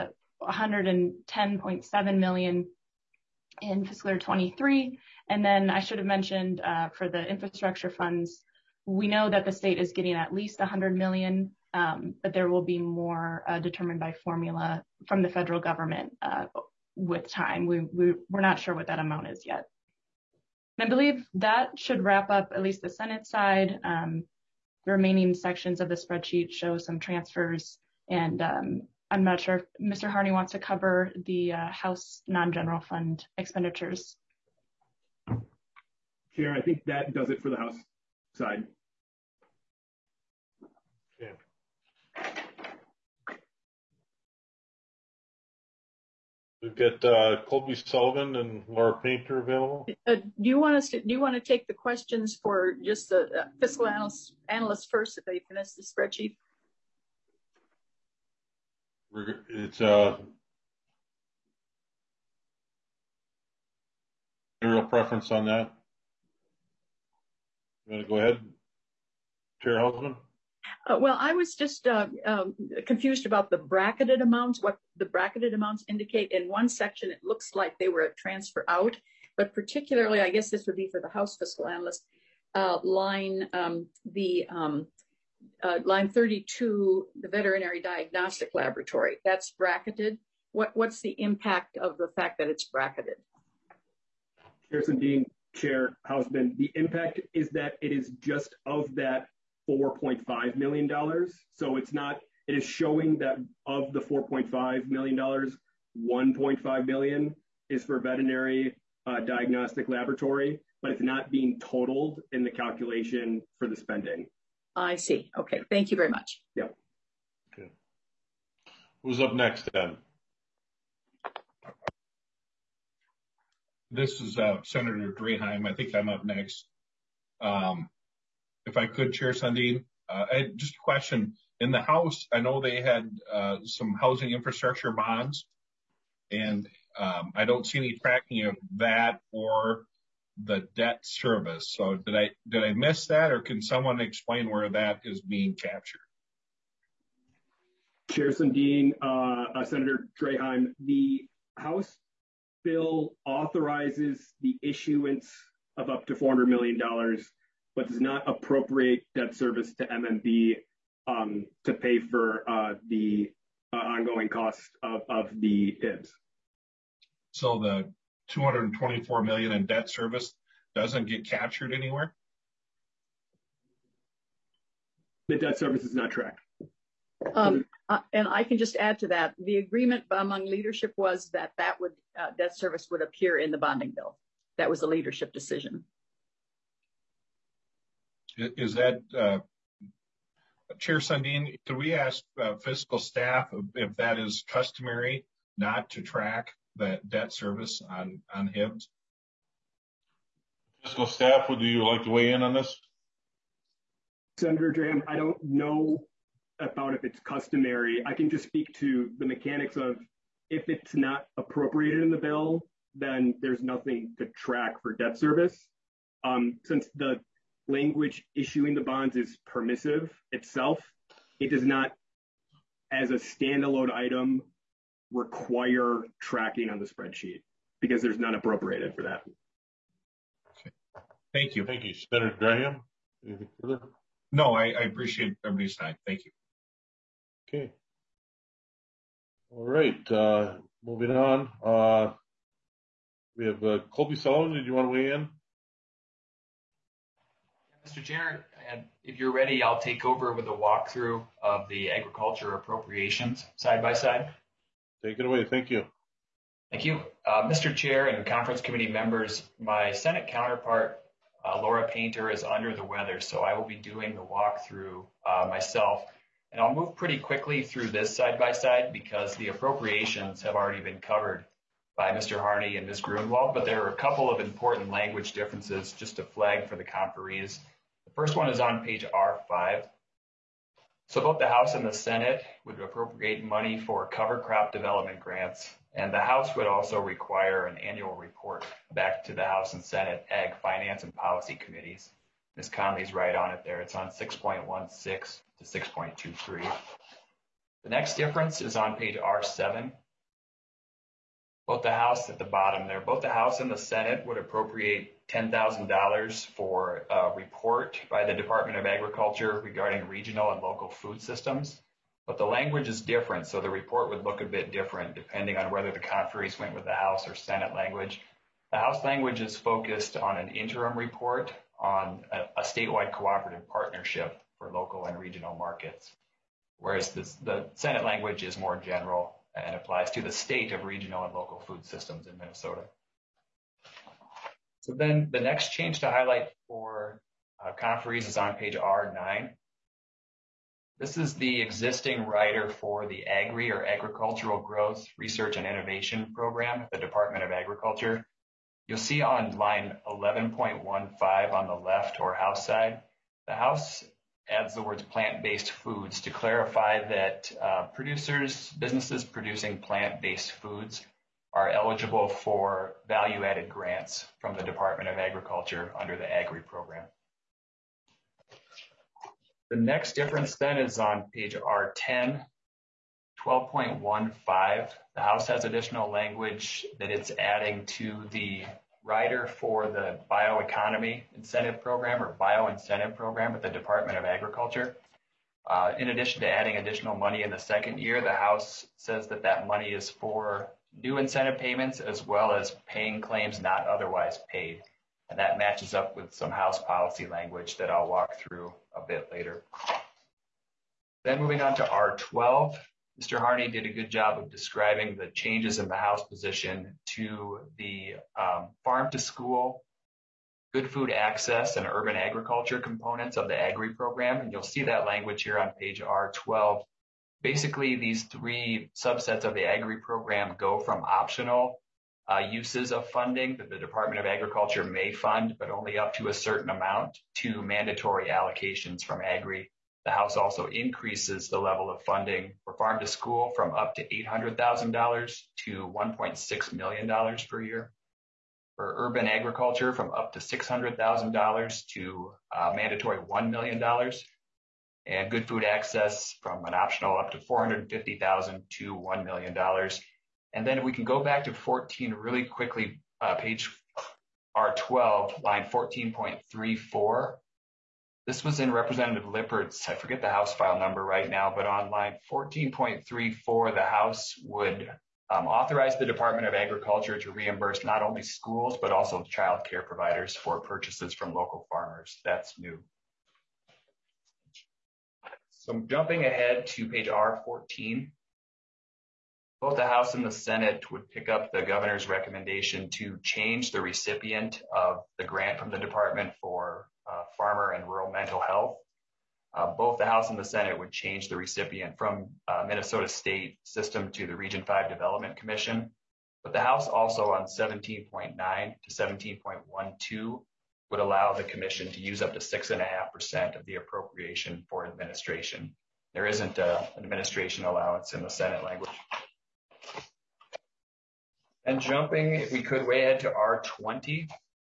$110.7 million in fiscal year 23. And then I should have mentioned for the infrastructure funds, we know that the state is getting at least $100 million, but there will be more determined by formula from the federal government with time. We're not sure what that amount is yet. And I believe that should wrap up at least the Senate side. The remaining sections of the spreadsheet show some transfers, and I'm not sure if Mr. Harney wants to cover the House non-general fund expenditures.
Chair, I think that does it for the House side.
Okay. We've got Colby Sullivan and Laura Painter available.
Do you want to take the questions for just the fiscal analysts first if they finish the spreadsheet?
It's real preference on that. You want to go ahead, Chair Hausman?
Well, I was just confused about the bracketed amounts, what the bracketed amounts indicate. In one section, it looks like they were a transfer out, but particularly, I guess this would be for the House fiscal analyst, line 32, the Veterinary Diagnostic Laboratory. That's bracketed. What's the impact of the fact that it's bracketed?
Chair Sundin, Chair Hausman, the impact is that it is just of that $4.5 million. So it is showing that of the $4.5 million, $1.5 million is for veterinary diagnostic laboratory, but it's not being totaled in the calculation for the spending.
I see. Okay. Thank you very much.
Yep.
Okay. Who's up next then?
This is Senator Draheim. I think I'm up next. If I could, Chair Sundin, just a question. In the House, I know they had some housing infrastructure bonds, and I don't see any tracking of that or the debt service. So did I miss that, or can someone explain where that is being captured?
Chair Sundin, Senator Draheim, the House bill authorizes the issuance of up to $400 million, but does not appropriate debt service to MMB to pay for the ongoing cost of the HIBs.
So the $224 million in debt service doesn't get captured anywhere?
The debt service is not tracked.
And I can just add to that. The agreement among leadership was that debt service would appear in the bonding bill. That was a leadership decision.
Is that, Chair Sundin, could we ask fiscal staff if that is customary not to track the debt service on HIBs?
Fiscal staff, would you like to weigh in on this?
Senator Draheim, I don't know about if it's customary. I can just speak to the mechanics of if it's not appropriated in the bill, then there's nothing to track for debt service. Since the language issuing the bonds is permissive itself, it does not, as a standalone item, require tracking on the spreadsheet because there's none appropriated for that.
Okay. Thank you.
Thank you. Senator Draheim, anything further?
No, I appreciate everybody's time. Thank you.
Okay. All right. Moving on. We have Colby Sullivan. Did you want to weigh in?
Mr. Chair, if you're ready, I'll take over with a walkthrough of the agriculture appropriations side by side.
Take it away. Thank you.
Thank you. Mr. Chair and conference committee members, my Senate counterpart, Laura Painter, is under the weather, so I will be doing the walkthrough myself. And I'll move pretty quickly through this side by side because the appropriations have already been covered by Mr. Harney and Ms. Grunwald, but there are a couple of important language differences just to flag for the conferees. The first one is on page R5. So both the House and the Senate would appropriate money for cover crop development grants, and the House would also require an annual report back to the House and Senate Ag, Finance, and Policy Committees. Ms. Conley's right on it there. It's on 6.16 to 6.23. The next difference is on page R7. Both the House at the bottom there, both the House and the Senate would appropriate $10,000 for a report by the Department of Agriculture regarding regional and local food systems. But the language is different, so the report would look a bit different depending on whether the conferees went with the House or Senate language. The House language is focused on an interim report on a statewide cooperative partnership for local and regional markets, whereas the Senate language is more general and applies to the state of regional and local food systems in Minnesota. So then the next change to highlight for conferees is on page R9. This is the existing rider for the Agri or Agricultural Growth, Research and Innovation Program at the Department of Agriculture. You'll see on line 11.15 on the left or House side, the House adds the words plant-based foods to clarify that businesses producing plant-based foods are eligible for value-added grants from the Department of Agriculture under the Agri program. The next difference then is on page R10, 12.15. The House has additional language that it's adding to the rider for the bioeconomy incentive program or bioincentive program at the Department of Agriculture. In addition to adding additional money in the second year, the House says that that money is for new incentive payments as well as paying claims not otherwise paid. And that matches up with some House policy language that I'll walk through a bit later. Then moving on to R12, Mr. Harney did a good job of describing the changes in the House position to the farm to school, good food access, and urban agriculture components of the Agri program. And you'll see that language here on page R12. Basically, these three subsets of the Agri program go from optional uses of funding that the Department of Agriculture may fund, but only up to a certain amount, to mandatory allocations from Agri. The House also increases the level of funding for farm to school from up to $800,000 to $1.6 million per year. For urban agriculture from up to $600,000 to mandatory $1 million. And good food access from an optional up to $450,000 to $1 million. And then if we can go back to 14 really quickly, page R12, line 14.34. This was in Representative Lippert's, I forget the House file number right now, but on line 14.34, the House would authorize the Department of Agriculture to reimburse not only schools, but also child care providers for purchases from local farmers. That's new. So jumping ahead to page R14, both the House and the Senate would pick up the governor's recommendation to change the recipient of the grant from the department for farmer and rural mental health. Both the House and the Senate would change the recipient from Minnesota State system to the Region 5 Development Commission. But the House also on 17.9 to 17.12 would allow the commission to use up to 6.5% of the appropriation for administration. There isn't an administration allowance in the Senate language. And jumping, if we could, way ahead to R20.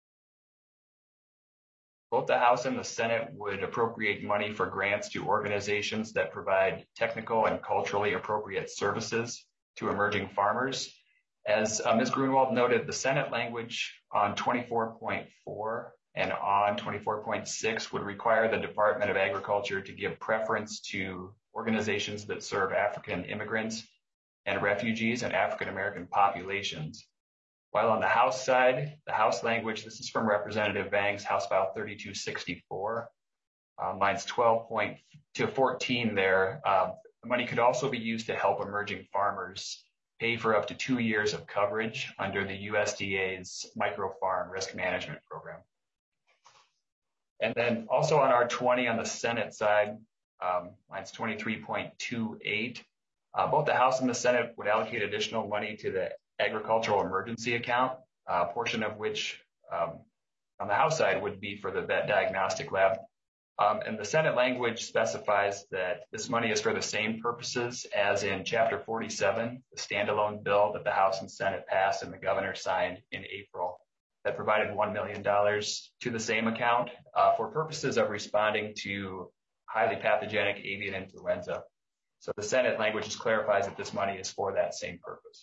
Both the House and the Senate would appropriate money for grants to organizations that provide technical and culturally appropriate services to emerging farmers. As Ms. Grunwald noted, the Senate language on 24.4 and on 24.6 would require the Department of Agriculture to give preference to organizations that serve African immigrants and refugees and African American populations. While on the House side, the House language, this is from Representative Vang's House File 3264, lines 12 to 14 there. The money could also be used to help emerging farmers pay for up to 2 years of coverage under the USDA's Micro Farm Risk Management Program. And then also on R20 on the Senate side, lines 23.28. Both the House and the Senate would allocate additional money to the agricultural emergency account, a portion of which on the House side would be for the vet diagnostic lab. And the Senate language specifies that this money is for the same purposes as in Chapter 47, the standalone bill that the House and Senate passed and the governor signed in April that provided $1 million to the same account for purposes of responding to highly pathogenic avian influenza. So the Senate language just clarifies that this money is for that same purpose.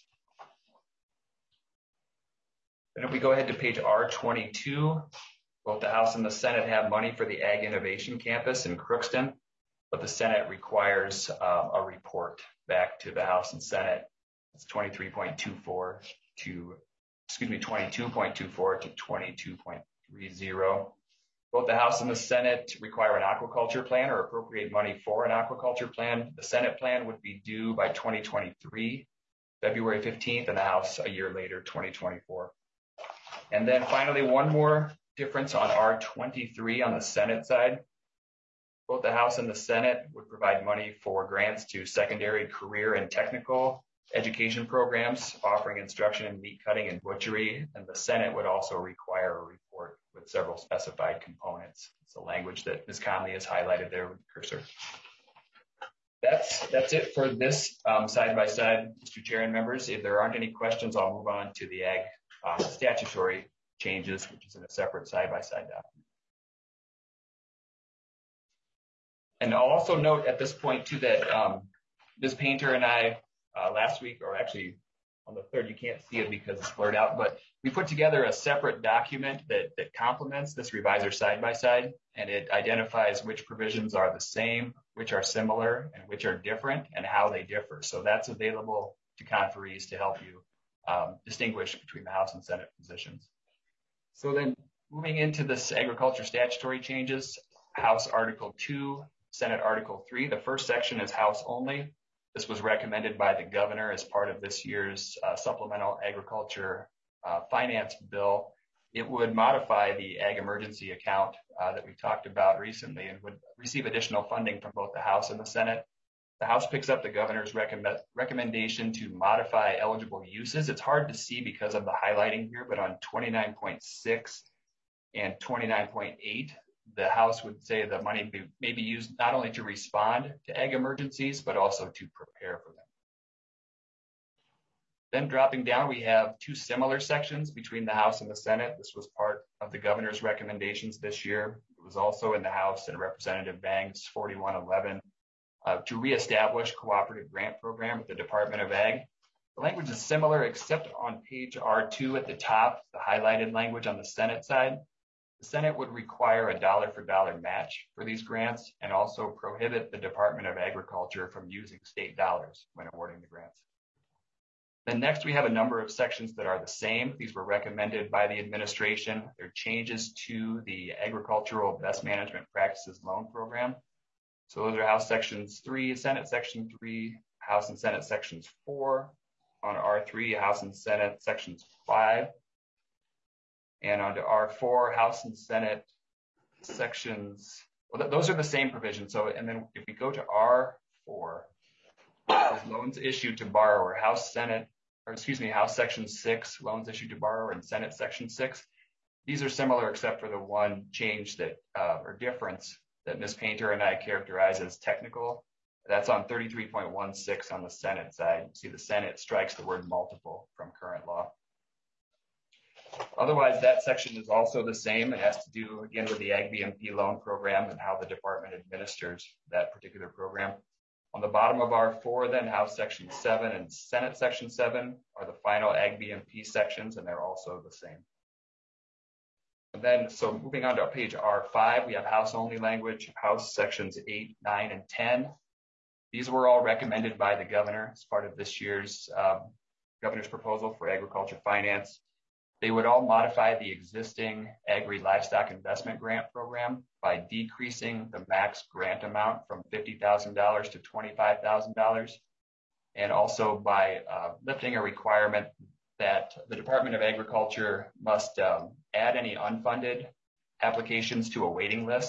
Then if we go ahead to page R22, both the House and the Senate have money for the Ag Innovation Campus in Crookston, but the Senate requires a report back to the House and Senate. It's 22.24 to 22.30. Both the House and the Senate require an aquaculture plan or appropriate money for an aquaculture plan. The Senate plan would be due by 2023, February 15th, and the House a year later, 2024. And then finally, one more difference on R23 on the Senate side. Both the House and the Senate would provide money for grants to secondary career and technical education programs offering instruction in meat cutting and butchery, and the Senate would also require a report with several specified components. It's the language that Ms. Conley has highlighted there with the cursor. That's it for this side by side, Mr. Chair and members. If there aren't any questions, I'll move on to the Ag statutory changes, which is in a separate side by side document. And I'll also note at this point too that Ms. Painter and I last week, or actually on the 3rd, you can't see it because it's blurred out, but we put together a separate document that complements this revisor side by side, and it identifies which provisions are the same, which are similar, and which are different, and how they differ. So that's available to conferees to help you distinguish between the House and Senate positions. So then moving into this agriculture statutory changes, House Article 2, Senate Article 3. The first section is House only. This was recommended by the governor as part of this year's supplemental agriculture finance bill. It would modify the ag emergency account that we talked about recently and would receive additional funding from both the House and the Senate. The House picks up the governor's recommendation to modify eligible uses. It's hard to see because of the highlighting here, but on 29.6 and 29.8, the House would say the money may be used not only to respond to ag emergencies, but also to prepare for them. Then dropping down, we have two similar sections between the House and the Senate. This was part of the governor's recommendations this year. It was also in the House and Representative Bang's 4111 to reestablish cooperative grant program with the Department of Ag. The language is similar, except on page R2 at the top, the highlighted language on the Senate side. The Senate would require a dollar-for-dollar match for these grants and also prohibit the Department of Agriculture from using state dollars when awarding the grants. Then next, we have a number of sections that are the same. These were recommended by the administration. They're changes to the Agricultural Best Management Practices Loan Program. So those are House Sections 3, Senate Section 3, House and Senate Sections 4. On R3, House and Senate Sections 5. And onto R4, House and Senate Sections, well, those are the same provisions. So, and then if we go to R4, loans issued to borrower, House Section 6, loans issued to borrower, and Senate Section 6. These are similar except for the one change that, or difference that Ms. Painter and I characterize as technical. That's on 33.16 on the Senate side. See, the Senate strikes the word multiple from current law. Otherwise, that section is also the same. It has to do, again, with the Ag BMP loan program and how the department administers that particular program. On the bottom of R4, then, House Section 7 and Senate Section 7 are the final Ag BMP sections, and they're also the same. And then, so moving on to page R5, we have House-only language, House Sections 8, 9, and 10. These were all recommended by the governor as part of this year's governor's proposal for agriculture finance. They would all modify the existing Agri-Livestock Investment Grant Program by decreasing the max grant amount from $50,000 to $25,000, and also by lifting a requirement that the Department of Agriculture must add any unfunded applications to a waiting list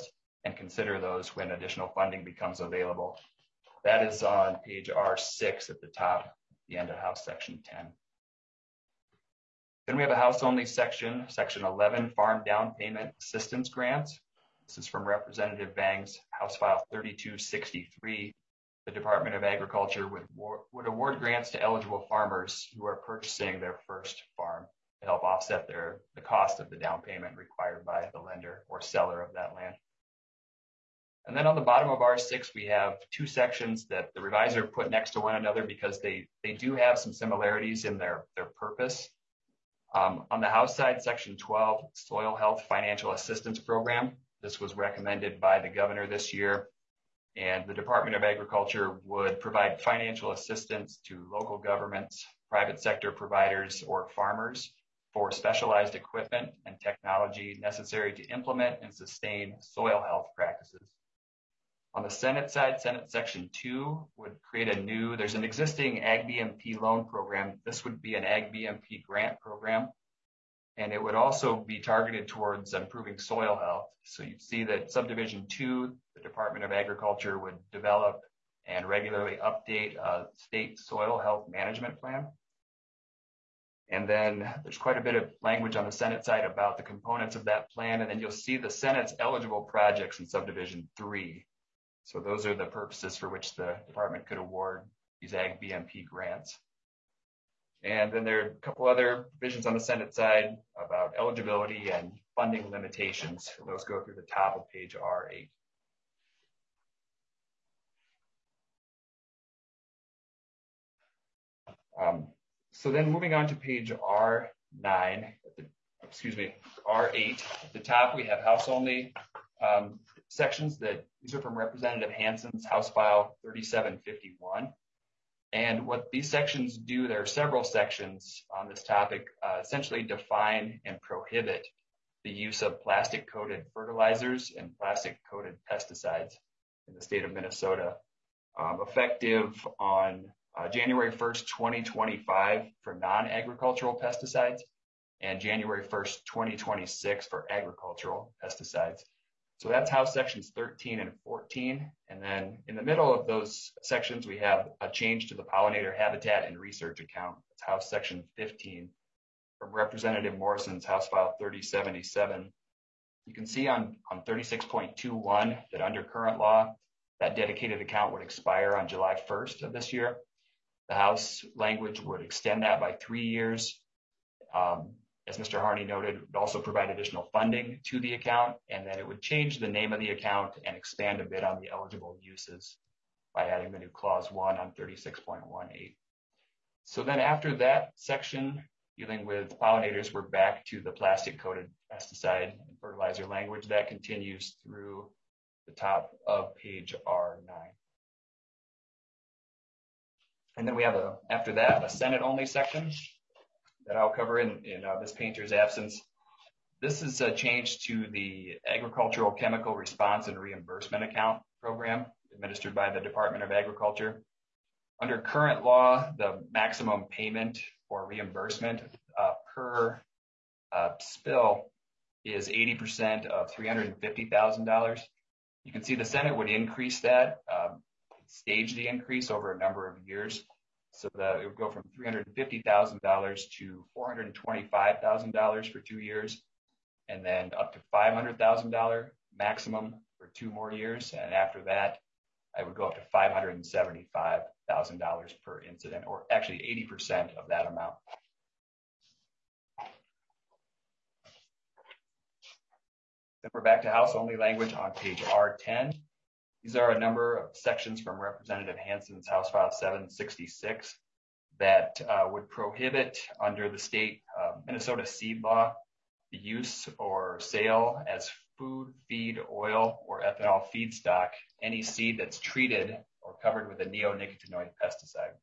and consider those when additional funding becomes available. That is on page R6 at the top, the end of House Section 10. Then we have a House-only section, Section 11, Farm Down Payment Assistance Grants. This is from Representative Vang's House File 3263. The Department of Agriculture would award grants to eligible farmers who are purchasing their first farm to help offset the cost of the down payment required by the lender or seller of that land. And then on the bottom of R6, we have two sections that the reviser put next to one another because they do have some similarities in their purpose. On the House side, Section 12, Soil Health Financial Assistance Program. This was recommended by the governor this year, and the Department of Agriculture would provide financial assistance to local governments, private sector providers, or farmers for specialized equipment and technology necessary to implement and sustain soil health practices. On the Senate side, Senate Section 2 would create there's an existing Ag BMP loan program. This would be an Ag BMP grant program, and it would also be targeted towards improving soil health. So you see that Subdivision 2, the Department of Agriculture would develop and regularly update a state soil health management plan. And then there's quite a bit of language on the Senate side about the components of that plan, and then you'll see the Senate's eligible projects in Subdivision 3. So those are the purposes for which the department could award these Ag BMP grants. And then there are a couple other provisions on the Senate side about eligibility and funding limitations. Those go through the top of page R8. So then moving on to page R8, at the top we have House only sections. These are from Representative Hansen's House File 3751. And what these sections do, there are several sections on this topic, essentially define and prohibit the use of plastic-coated fertilizers and plastic-coated pesticides in the state of Minnesota, effective on January 1st, 2025 for non-agricultural pesticides and January 1st, 2026 for agricultural pesticides. So that's House Sections 13 and 14. And then in the middle of those sections, we have a change to the pollinator habitat and research account. It's House Section 15 from Representative Morrison's House File 3077. You can see on 36.21 that under current law, that dedicated account would expire on July 1st of this year. The House language would extend that by 3 years. As Mr. Harney noted, it would also provide additional funding to the account, and then it would change the name of the account and expand a bit on the eligible uses by adding the new Clause 1 on 36.18. So then after that section dealing with pollinators, we're back to the plastic-coated pesticide and fertilizer language that continues through the top of page R9. And then we have, after that, a Senate-only section that I'll cover in Ms. Painter's absence. This is a change to the Agricultural Chemical Response and Reimbursement Account program administered by the Department of Agriculture. Under current law, the maximum payment for reimbursement per spill is 80% of $350,000. You can see the Senate would increase that, stage the increase over a number of years. So that it would go from $350,000 to $425,000 for 2 years, and then up to $500,000 maximum for 2 more years. And after that, I would go up to $575,000 per incident, or actually 80% of that amount. Then we're back to House-only language on page R10. These are a number of sections from Representative Hansen's House File 766 that would prohibit, under the state Minnesota seed law, the use or sale as food, feed, oil, or ethanol feedstock any seed that's treated or covered with a neonicotinoid pesticide.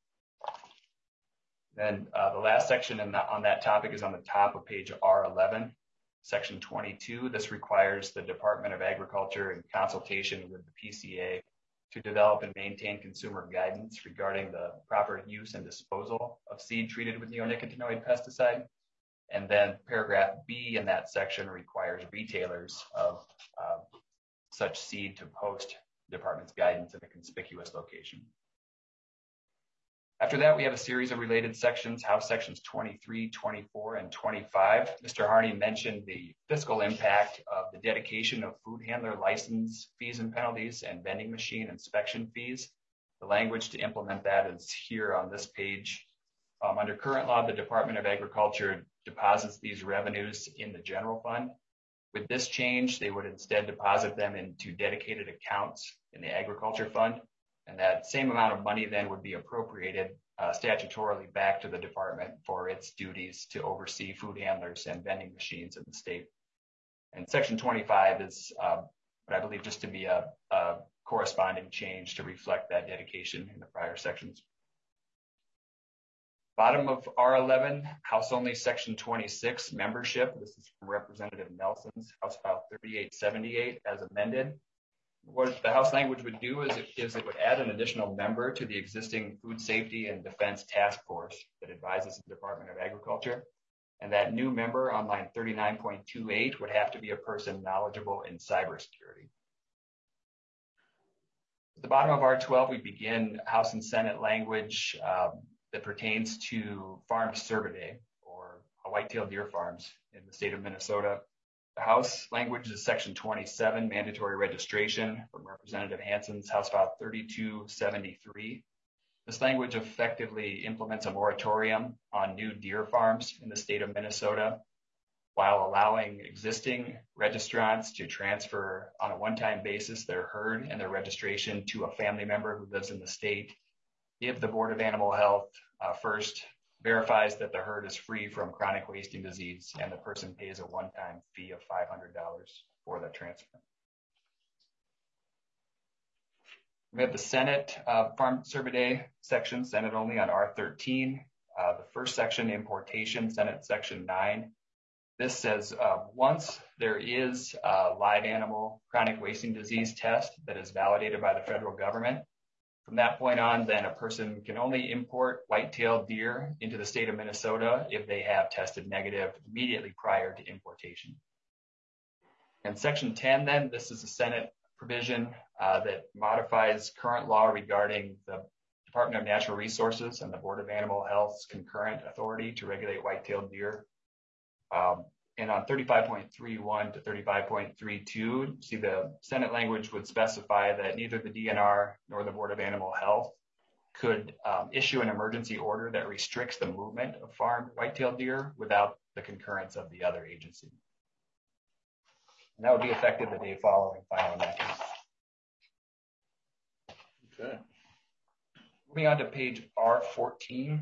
Then the last section on that topic is on the top of page R11. Section 22, this requires the Department of Agriculture in consultation with the PCA to develop and maintain consumer guidance regarding the proper use and disposal of seed treated with neonicotinoid pesticide. And then paragraph B in that section requires retailers of such seed to post the department's guidance in a conspicuous location. After that, we have a series of related sections, House Sections 23, 24, and 25. Mr. Harney mentioned the fiscal impact of the dedication of food handler license fees and penalties and vending machine inspection fees. The language to implement that is here on this page. Under current law, the Department of Agriculture deposits these revenues in the general fund. With this change, they would instead deposit them into dedicated accounts in the agriculture fund. And that same amount of money then would be appropriated statutorily back to the department for its duties to oversee food handlers and vending machines in the state. And Section 25 is what I believe just to be a corresponding change to reflect that dedication in the prior sections. Bottom of R11, House only Section 26, membership. This is from Representative Nelson's House File 3878 as amended. What the House language would do is it would add an additional member to the existing Food Safety and Defense Task Force that advises the Department of Agriculture. And that new member on line 39.28 would have to be a person knowledgeable in cybersecurity. At the bottom of R12, we begin House and Senate language that pertains to farm cervidae, or white-tailed deer farms in the state of Minnesota. The House language is Section 27, mandatory registration, from Representative Hansen's House File 3273. This language effectively implements a moratorium on new deer farms in the state of Minnesota, while allowing existing registrants to transfer on a one-time basis their herd and their registration to a family member who lives in the state if the Board of Animal Health first verifies that the herd is free from chronic wasting disease and the person pays a one-time fee of $500 for the transfer. We have the Senate Farm Cervidae section, Senate only on R13. The first section, importation, Senate section 9. This says once there is a live animal chronic wasting disease test that is validated by the federal government, from that point on, then a person can only import white-tailed deer into the state of Minnesota if they have tested negative immediately prior to importation. And Section 10, then, this is a Senate provision that modifies current law regarding the Department of Natural Resources and the Board of Animal Health's concurrent authority to regulate white-tailed deer. And on 35.31 to 35.32, see the Senate language would specify that neither the DNR nor the Board of Animal Health could issue an emergency order that restricts the movement of farmed white-tailed deer without the concurrence of the other agency. And that would be effective the day following final enactment.
Okay.
Moving on to page R14.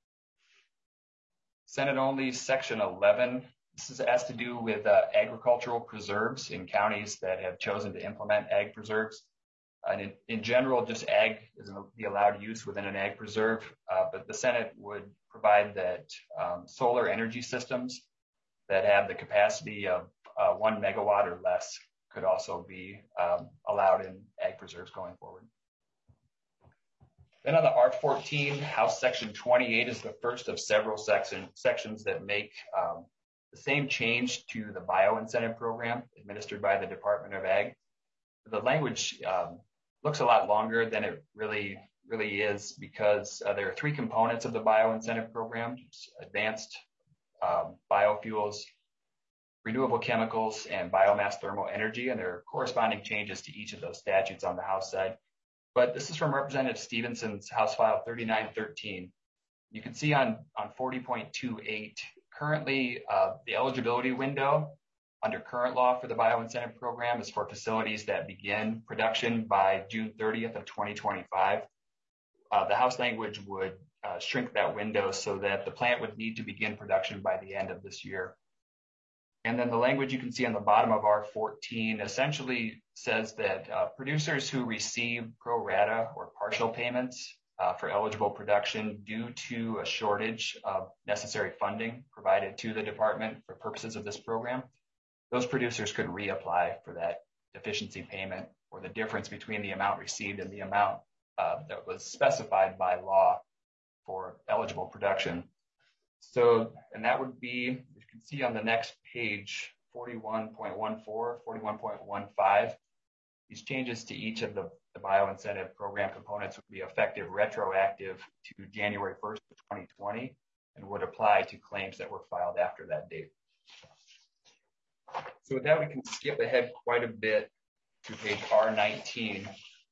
Senate only, section 11. This has to do with agricultural preserves in counties that have chosen to implement ag preserves. And in general, just ag is the allowed use within an ag preserve, but the Senate would provide that solar energy systems that have the capacity of 1 megawatt or less could also be allowed in ag preserves going forward. Then on the R14, House Section 28 is the first of several sections that make the same change to the bio-incentive program administered by the Department of Ag. The language looks a lot longer than it really is because there are 3 components of the bio-incentive program: advanced biofuels, renewable chemicals, and biomass thermal energy, and there are corresponding changes to each of those statutes on the House side. But this is from Representative Stevenson's House File 3913. You can see on 40.28, currently the eligibility window under current law for the bio-incentive program is for facilities that begin production by June 30th of 2025. The House language would shrink that window so that the plant would need to begin production by the end of this year. And then the language you can see on the bottom of R14 essentially says that producers who receive pro rata or partial payments for eligible production due to a shortage of necessary funding provided to the department for purposes of this program, those producers could reapply for that deficiency payment or the difference between the amount received and the amount that was specified by law for eligible production. So, and that would be, you can see on the next page, 41.14, 41.15. These changes to each of the bioincentive program components would be effective retroactive to January 1st of 2020 and would apply to claims that were filed after that date. So with that, we can skip ahead quite a bit to page R19.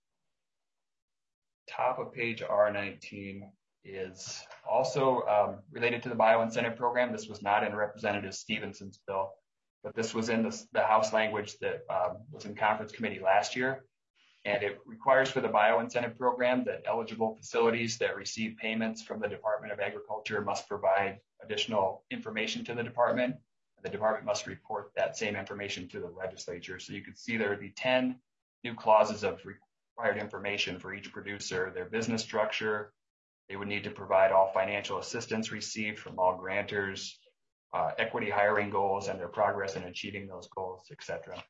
Top of page R19 is also related to the bioincentive program. This was not in Representative Stevenson's bill, but this was in the House language that was in conference committee last year. And it requires for the bioincentive program that eligible facilities that receive payments from the Department of Agriculture must provide additional information to the department. The department must report that same information to the legislature. So you could see there would be 10 new clauses of required information for each producer, their business structure. They would need to provide all financial assistance received from all grantors, equity hiring goals and their progress in achieving those goals, etc.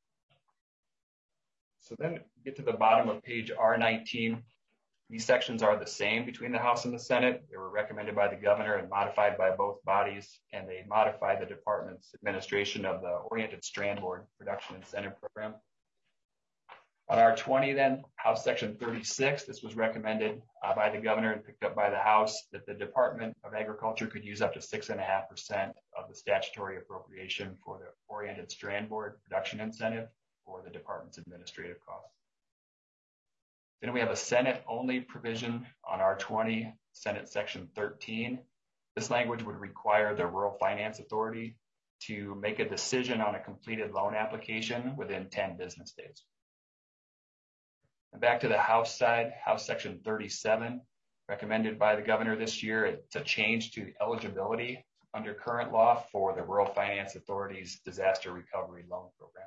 So then get to the bottom of page R19. These sections are the same between the House and the Senate. They were recommended by the governor and modified by both bodies, and they modify the department's administration of the Oriented Strand Board Production Incentive Program. On R20 then, House Section 36, this was recommended by the governor and picked up by the House that the Department of Agriculture could use up to 6.5% of the statutory appropriation for the Oriented Strand Board Production Incentive for the department's administrative costs. Then we have a Senate-only provision on R20, Senate Section 13. This language would require the Rural Finance Authority to make a decision on a completed loan application within 10 business days. And back to the House side, House Section 37, recommended by the governor this year. It's a change to eligibility under current law for the Rural Finance Authority's Disaster Recovery Loan Program.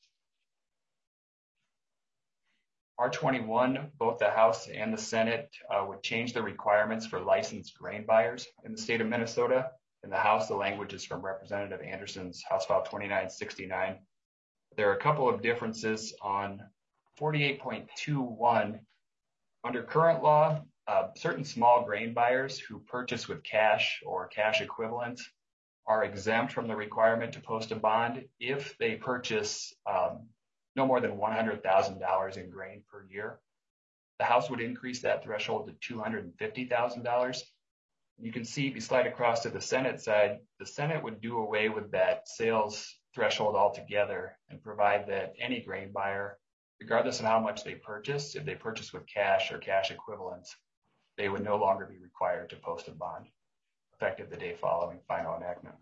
R21, both the House and the Senate would change the requirements for licensed grain buyers in the state of Minnesota. In the House, the language is from Representative Anderson's House File 2969. There are a couple of differences on 48.21. Under current law, certain small grain buyers who purchase with cash or cash equivalents are exempt from the requirement to post a bond if they purchase no more than $100,000 in grain per year. The House would increase that threshold to $250,000. You can see, if you slide across to the Senate side, the Senate would do away with that sales threshold altogether and provide that any grain buyer, regardless of how much they purchase, if they purchase with cash or cash equivalents, they would no longer be required to post a bond, effective the day following final enactment.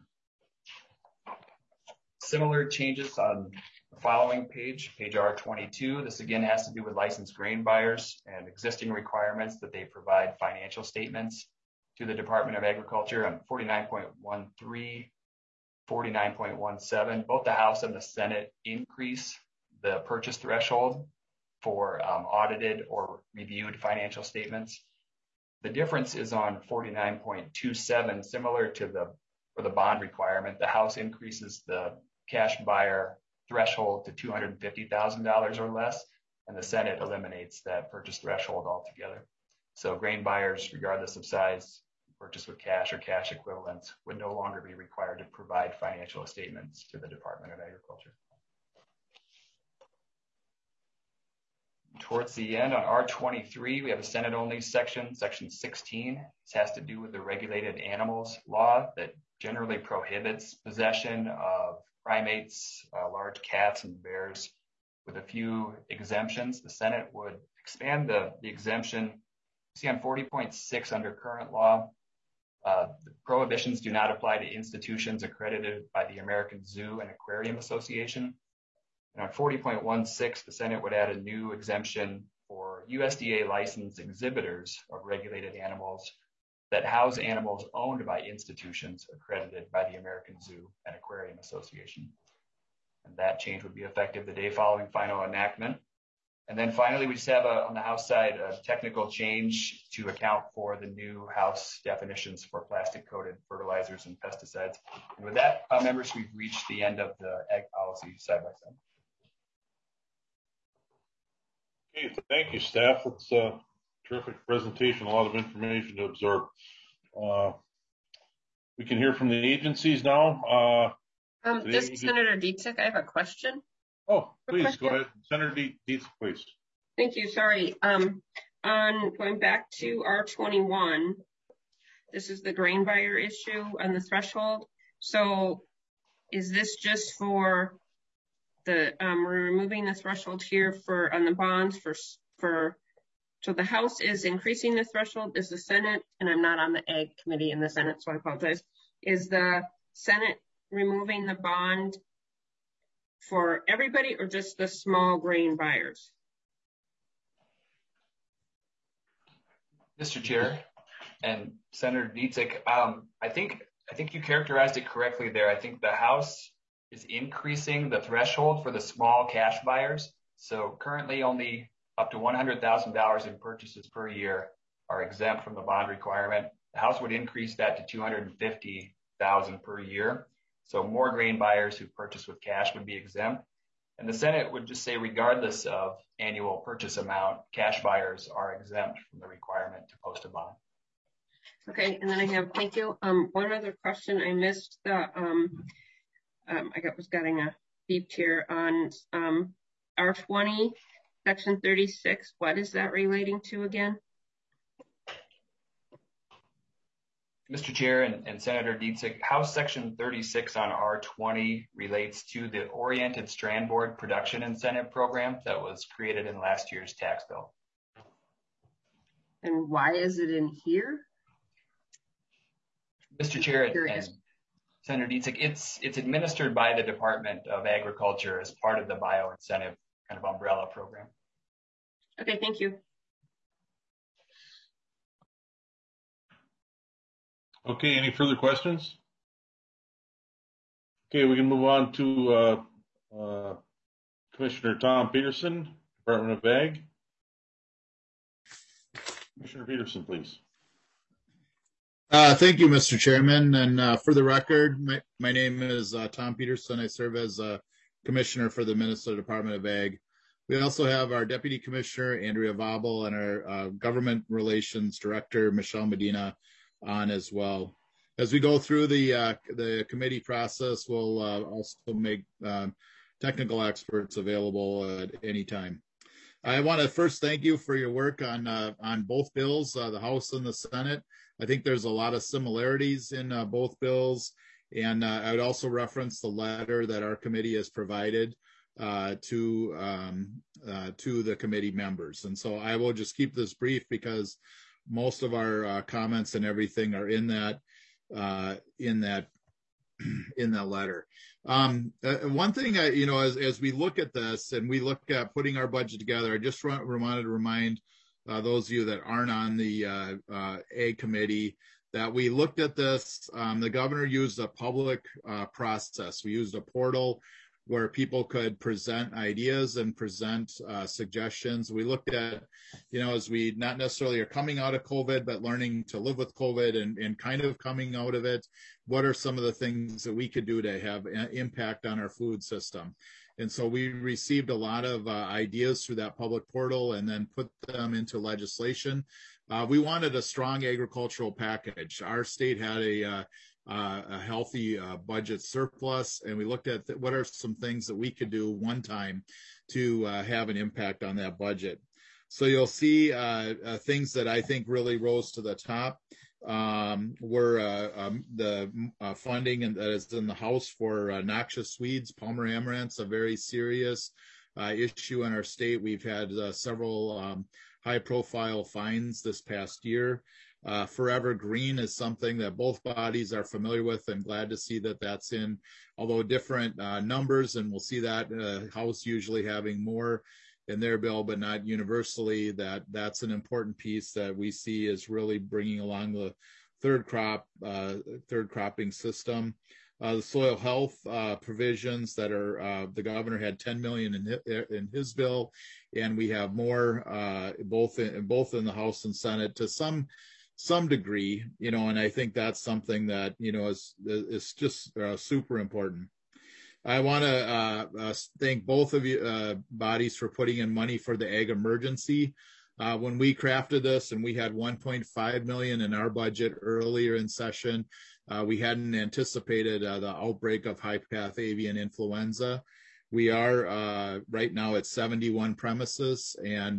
Similar changes on the following page, page R22. This again has to do with licensed grain buyers and existing requirements that they provide financial statements to the Department of Agriculture on 49.13, 49.17. Both the House and the Senate increase the purchase threshold for audited or reviewed financial statements. The difference is on 49.27, similar to the bond requirement. The House increases the cash buyer threshold to $250,000 or less, and the Senate eliminates that purchase threshold altogether. So grain buyers, regardless of size, purchase with cash or cash equivalents, would no longer be required to provide financial statements to the Department of Agriculture. Towards the end, on R23, we have a Senate-only section, Section 16. This has to do with the regulated animals law that generally prohibits possession of primates, large cats and bears, with a few exemptions. The Senate would expand the exemption. See on 40.6 under current law, the prohibitions do not apply to institutions accredited by the American Zoo and Aquarium Association. And on 40.16, the Senate would add a new exemption for USDA licensed exhibitors of regulated animals that house animals owned by institutions accredited by the American Zoo and Aquarium Association. And that change would be effective the day following final enactment. And then finally, we just have on the House side a technical change to account for the new House definitions for plastic-coated fertilizers and pesticides. And with that, members, we've reached the end of the ag policy side-by-side.
Okay, thank you, staff. That's a terrific presentation, a lot of information to absorb. We can hear from the agencies now.
This is Senator Dietzig. I have a question.
Oh, please go ahead. Senator Dietz, please.
Thank you. Sorry. On going back to R21, this is the grain buyer issue on the threshold. So is this just for the, we're removing the threshold here for, on the bonds so the House is increasing the threshold. Is the Senate, and I'm not on the Ag Committee in the Senate, so I apologize. Is the Senate removing the bond for everybody or just the small grain buyers?
Mr. Chair and Senator Dietzig, I think you characterized it correctly there. I think the House is increasing the threshold for the small cash buyers. So currently only up to $100,000 in purchases per year are exempt from the bond requirement. The House would increase that to $250,000 per year. So more grain buyers who purchase with cash would be exempt. And the Senate would just say, regardless of annual purchase amount, cash buyers are exempt from the requirement to post a bond.
Okay, and then I have, thank you. One other question I missed. I was getting a beep here on R20, Section 36. What is that relating to again?
Mr. Chair and Senator Dietzig, House Section 36 on R20 relates to the Oriented Strand Board Production Incentive Program that was created in last year's tax bill.
And why is it in here?
Mr. Chair and Senator Dietzig, it's administered by the Department of Agriculture as part of the bioincentive kind of umbrella program.
Okay, thank you.
Okay, any further questions? Okay, we can move on to Commissioner Tom Peterson, Department of Ag. Commissioner Peterson, please.
Thank you, Mr. Chairman. And for the record, my name is Tom Peterson. I serve as Commissioner for the Minnesota Department of Ag. We also have our Deputy Commissioner, Andrea Vobel, and our Government Relations Director, Michelle Medina, on as well. As we go through the committee process, we'll also make technical experts available at any time. I want to first thank you for your work on both bills, the House and the Senate. I think there's a lot of similarities in both bills, and I would also reference the letter that our committee has provided to the committee members. And so I will just keep this brief because most of our comments and everything are in that letter. One thing, as we look at this and we look at putting our budget together, I just wanted to remind those of you that aren't on the Ag Committee that we looked at this. The governor used a public process. We used a portal where people could present ideas and present suggestions. We looked at, as we not necessarily are coming out of COVID, but learning to live with COVID and kind of coming out of it, what are some of the things that we could do to have an impact on our food system? And so we received a lot of ideas through that public portal and then put them into legislation. We wanted a strong agricultural package. Our state had a healthy budget surplus, and we looked at what are some things that we could do one time to have an impact on that budget. So you'll see things that I think really rose to the top were the funding that is in the House for noxious weeds, Palmer amaranths, a very serious issue in our state. We've had several high-profile fines this past year. Forever Green is something that both bodies are familiar with, and glad to see that that's in, although different numbers, and we'll see that House usually having more in their bill, but not universally. That's an important piece that we see is really bringing along the third cropping system. The soil health provisions that are the governor had $10 million in his bill, and we have more both in the House and Senate to some degree, and I think that's something that is just super important. I want to thank both of you bodies for putting in money for the ag emergency. When we crafted this, and we had $1.5 million in our budget earlier in session, we hadn't anticipated the outbreak of high path avian influenza. We are right now at 71 premises and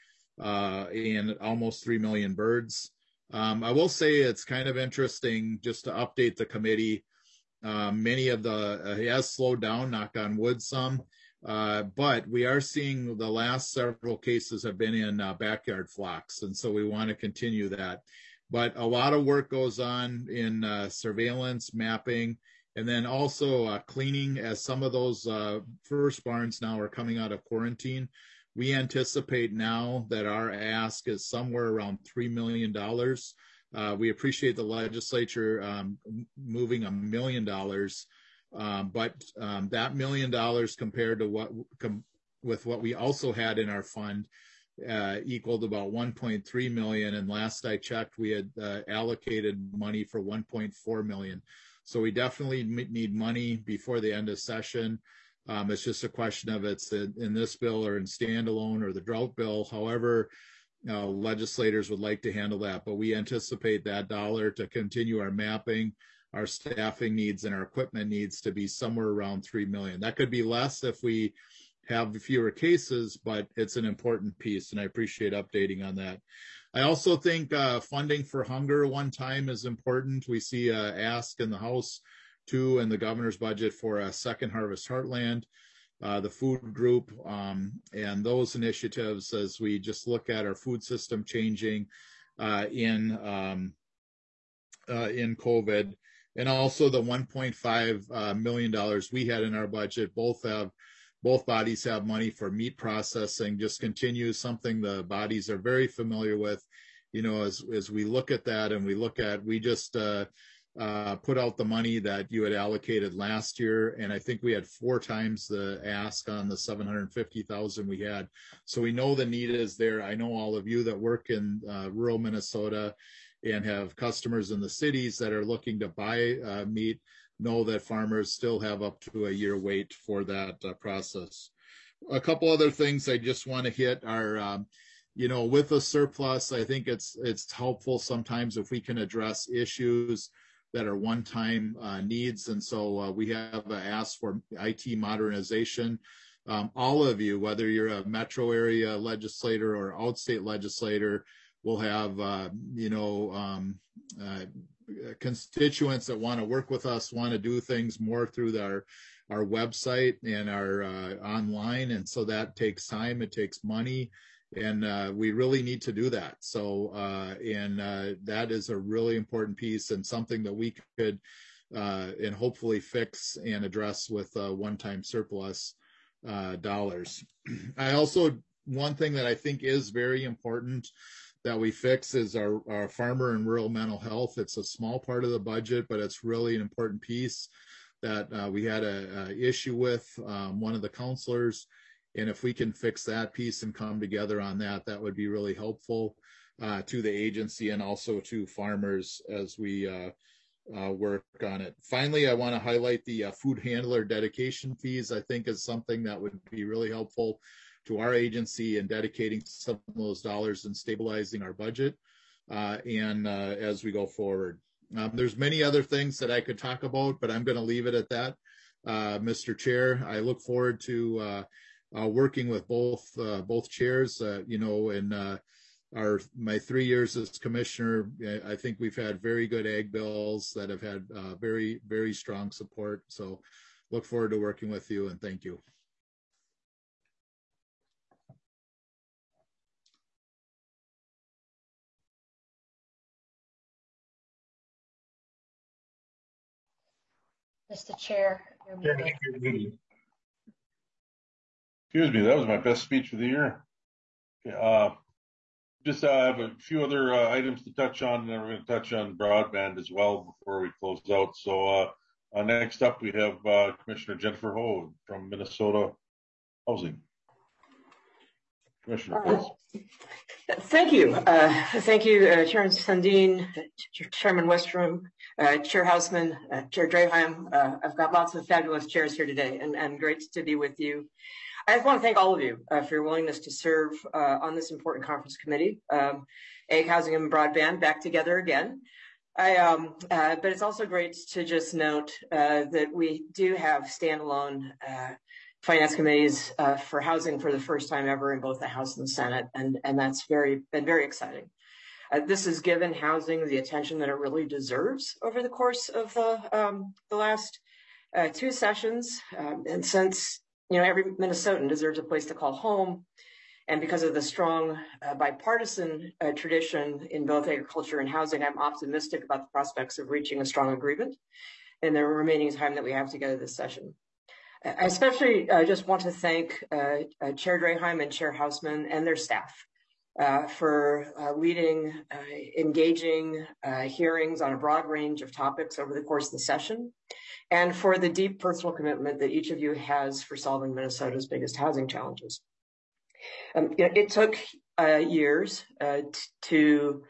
almost 3 million birds. I will say it's kind of interesting just to update the committee. Many of it has slowed down, knock on wood some, but we are seeing the last several cases have been in backyard flocks, and so we want to continue that. But a lot of work goes on in surveillance, mapping, and then also cleaning, as some of those first barns now are coming out of quarantine. We anticipate now that our ask is somewhere around $3 million. We appreciate the legislature moving $1 million, but that $1 million compared to with what we also had in our fund equaled about 1.3 million. And last I checked, we had allocated money for 1.4 million. So we definitely need money before the end of session. It's just a question of it's in this bill or in standalone or the drought bill. However, legislators would like to handle that, but we anticipate that dollar to continue our mapping, our staffing needs, and our equipment needs to be somewhere around 3 million. That could be less if we have fewer cases, but it's an important piece, and I appreciate updating on that. I also think funding for hunger one time is important. We see an ask in the House too, in the governor's budget for a second Harvest Heartland, the food group, and those initiatives as we just look at our food system changing in COVID, and also the $1.5 million we had in our budget. Both bodies have money for meat processing, just continues something the bodies are very familiar with. You know, as we look at that and we just put out the money that you had allocated last year, and I think we had 4 times the ask on the 750,000 we had. So we know the need is there. I know all of you that work in rural Minnesota and have customers in the cities that are looking to buy meat know that farmers still have up to a year wait for that process. A couple other things I just want to hit are, you know, with a surplus, I think it's helpful sometimes if we can address issues that are one-time needs. And so we have asked for IT modernization. All of you, whether you're a metro area legislator or outstate legislator, will have, constituents that want to work with us, want to do things more through our website and our online. And so that takes time, it takes money, and we really need to do that. So, that is a really important piece and something that we could and hopefully fix and address with one-time surplus dollars. I also, one thing that I think is very important that we fix is our farmer and rural mental health. It's a small part of the budget, but it's really an important piece that we had a issue with one of the counselors. And if we can fix that piece and come together on that, that would be really helpful to the agency and also to farmers as we work on it. Finally, I want to highlight the food handler dedication fees. I think is something that would be really helpful to our agency in dedicating some of those dollars and stabilizing our budget as we go forward. There's many other things that I could talk about, but I'm going to leave it at that. Mr. Chair, I look forward to working with both chairs. In my 3 years as commissioner, I think we've had very good ag bills that have had very, very strong support. So look forward to working with you, and thank you.
Mr. Chair, you're muted.
Excuse me, that was my best speech of the year. Just have a few other items to touch on, and then we're going to touch on broadband as well before we close out. So next up, we have Commissioner Jennifer Ho from Minnesota Housing. Commissioner, please.
Thank you. Thank you, Chairman Sundin, Chairman Westrom, Chair Hausman, Chair Draheim. I've got lots of fabulous chairs here today, and great to be with you. I just want to thank all of you for your willingness to serve on this important conference committee. Ag, Housing, and Broadband back together again. But it's also great to just note that we do have standalone finance committees for housing for the first time ever in both the House and the Senate, and that's been very exciting. This has given housing the attention that it really deserves over the course of the last 2 sessions, and since every Minnesotan deserves a place to call home, and because of the strong bipartisan tradition in both agriculture and housing, I'm optimistic about the prospects of reaching a strong agreement in the remaining time that we have together this session. I especially just want to thank Chair Draheim and Chair Hausman and their staff for leading engaging hearings on a broad range of topics over the course of the session, and for the deep personal commitment that each of you has for solving Minnesota's biggest housing challenges. It took years to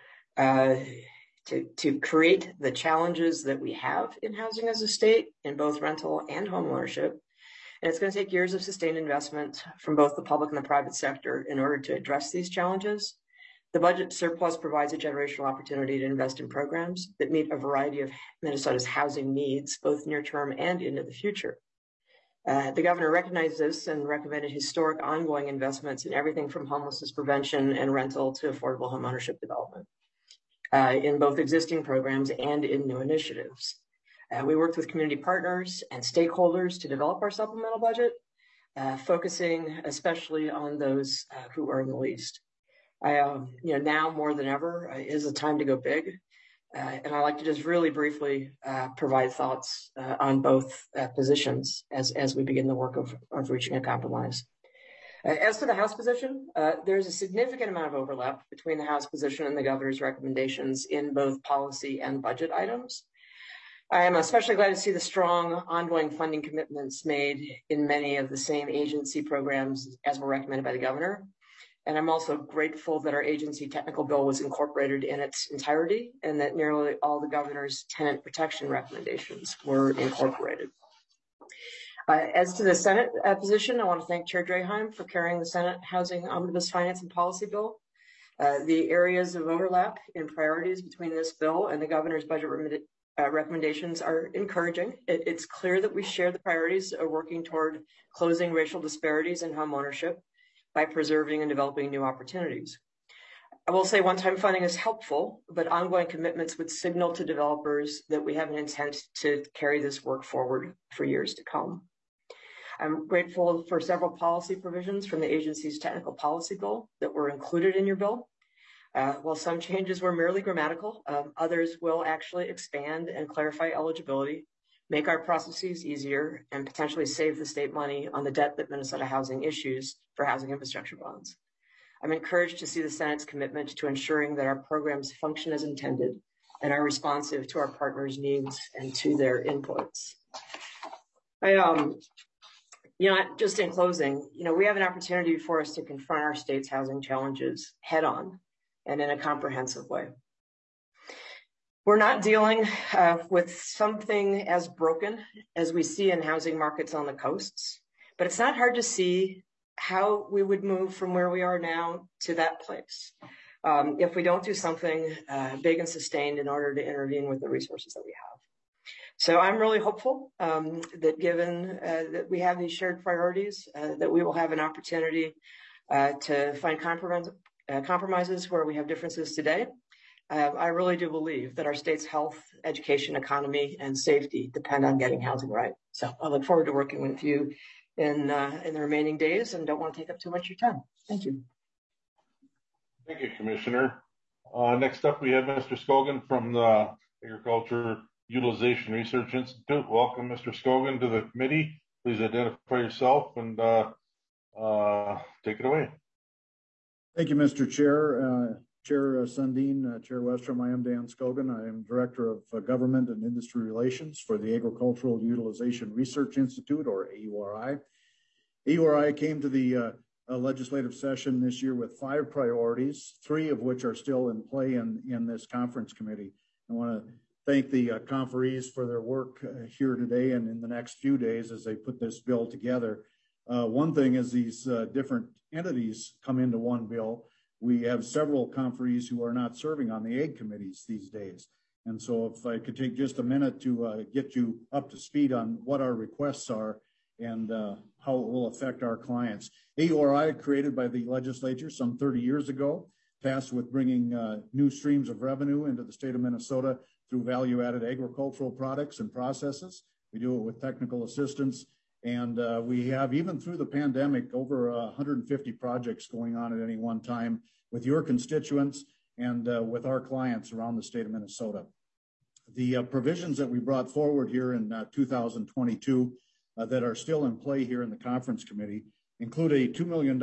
create the challenges that we have in housing as a state in both rental and home ownership. And it's going to take years of sustained investment from both the public and the private sector in order to address these challenges. The budget surplus provides a generational opportunity to invest in programs that meet a variety of Minnesota's housing needs, both near term and into the future. The governor recognized this and recommended historic ongoing investments in everything from homelessness prevention and rental to affordable homeownership development in both existing programs and in new initiatives. We worked with community partners and stakeholders to develop our supplemental budget, focusing especially on those who earn the least. Now more than ever is a time to go big. And I'd like to just really briefly provide thoughts on both positions as we begin the work of reaching a compromise. As to the House position, there's a significant amount of overlap between the House position and the governor's recommendations in both policy and budget items. I am especially glad to see the strong ongoing funding commitments made in many of the same agency programs as were recommended by the governor. And I'm also grateful that our agency technical bill was incorporated in its entirety and that nearly all the governor's tenant protection recommendations were incorporated. As to the Senate position, I want to thank Chair Draheim for carrying the Senate Housing Omnibus Finance and Policy Bill. The areas of overlap in priorities between this bill and the governor's budget recommendations are encouraging. It's clear that we share the priorities of working toward closing racial disparities in home ownership by preserving and developing new opportunities. I will say one-time funding is helpful, but ongoing commitments would signal to developers that we have an intent to carry this work forward for years to come. I'm grateful for several policy provisions from the agency's technical policy bill that were included in your bill. While some changes were merely grammatical, others will actually expand and clarify eligibility, make our processes easier, and potentially save the state money on the debt that Minnesota Housing issues for housing infrastructure bonds. I'm encouraged to see the Senate's commitment to ensuring that our programs function as intended and are responsive to our partners' needs and to their inputs. Just in closing, we have an opportunity for us to confront our state's housing challenges head on and in a comprehensive way. We're not dealing with something as broken as we see in housing markets on the coasts, but it's not hard to see how we would move from where we are now to that place if we don't do something big and sustained in order to intervene with the resources that we have. So I'm really hopeful that given that we have these shared priorities, that we will have an opportunity to find compromises where we have differences today. I really do believe that our state's health, education, economy, and safety depend on getting housing right. So I look forward to working with you in the remaining days and don't want to take up too much of your time. Thank you.
Thank you, Commissioner. Next up, we have Mr. Scogan from the Agriculture Utilization Research Institute. Welcome, Mr. Scogan, to the committee. Please identify yourself and take it away.
Thank you, Mr. Chair. Chair Sundin, Chair Westrom, I am Dan Scogan. I am Director of Government and Industry Relations for the Agricultural Utilization Research Institute, or AURI. AURI came to the legislative session this year with 5 priorities, 3 of which are still in play in this conference committee. I want to thank the conferees for their work here today and in the next few days as they put this bill together. One thing is these different entities come into one bill. We have several conferees who are not serving on the ag committees these days. And so if I could take just a minute to get you up to speed on what our requests are and how it will affect our clients. AURI, created by the legislature some 30 years ago, tasked with bringing new streams of revenue into the state of Minnesota through value-added agricultural products and processes. We do it with technical assistance, and we have, even through the pandemic, over 150 projects going on at any one time with your constituents and with our clients around the state of Minnesota. The provisions that we brought forward here in 2022 that are still in play here in the conference committee include a $2 million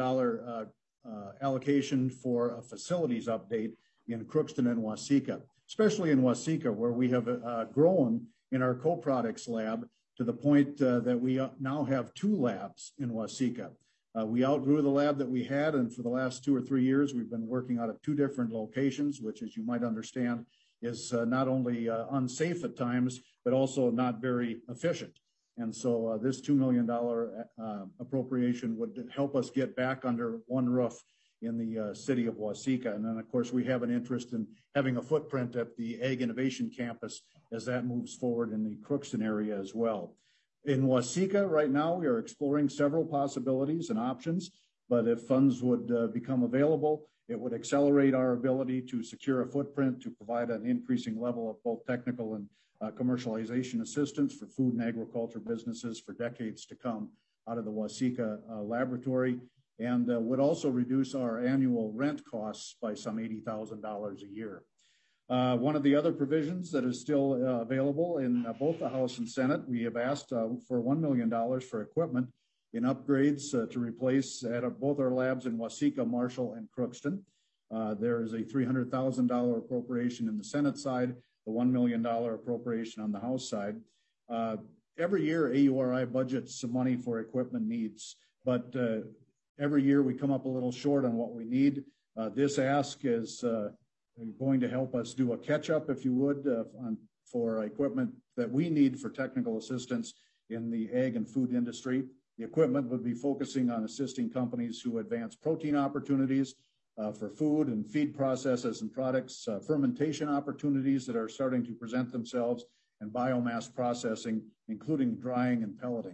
allocation for a facilities update in Crookston and Waseca, especially in Waseca, where we have grown in our co-products lab to the point that we now have 2 labs in Waseca. We outgrew the lab that we had, and for the last 2 or 3 years, we've been working out of 2 different locations, which, as you might understand, is not only unsafe at times, but also not very efficient. And so this $2 million appropriation would help us get back under one roof in the city of Waseca. And then, of course, we have an interest in having a footprint at the Ag Innovation Campus as that moves forward in the Crookston area as well. In Waseca right now, we are exploring several possibilities and options, but if funds would become available, it would accelerate our ability to secure a footprint to provide an increasing level of both technical and commercialization assistance for food and agriculture businesses for decades to come out of the Waseca laboratory, and would also reduce our annual rent costs by some $80,000 a year. One of the other provisions that is still available in both the House and Senate, we have asked for $1 million for equipment in upgrades to replace at both our labs in Waseca, Marshall, and Crookston. There is a $300,000 appropriation in the Senate side, the $1 million appropriation on the House side. Every year, AURI budgets some money for equipment needs, but every year we come up a little short on what we need. This ask is going to help us do a catch-up, if you would, for equipment that we need for technical assistance in the ag and food industry. The equipment would be focusing on assisting companies who advance protein opportunities for food and feed processes and products, fermentation opportunities that are starting to present themselves, and biomass processing, including drying and pelleting.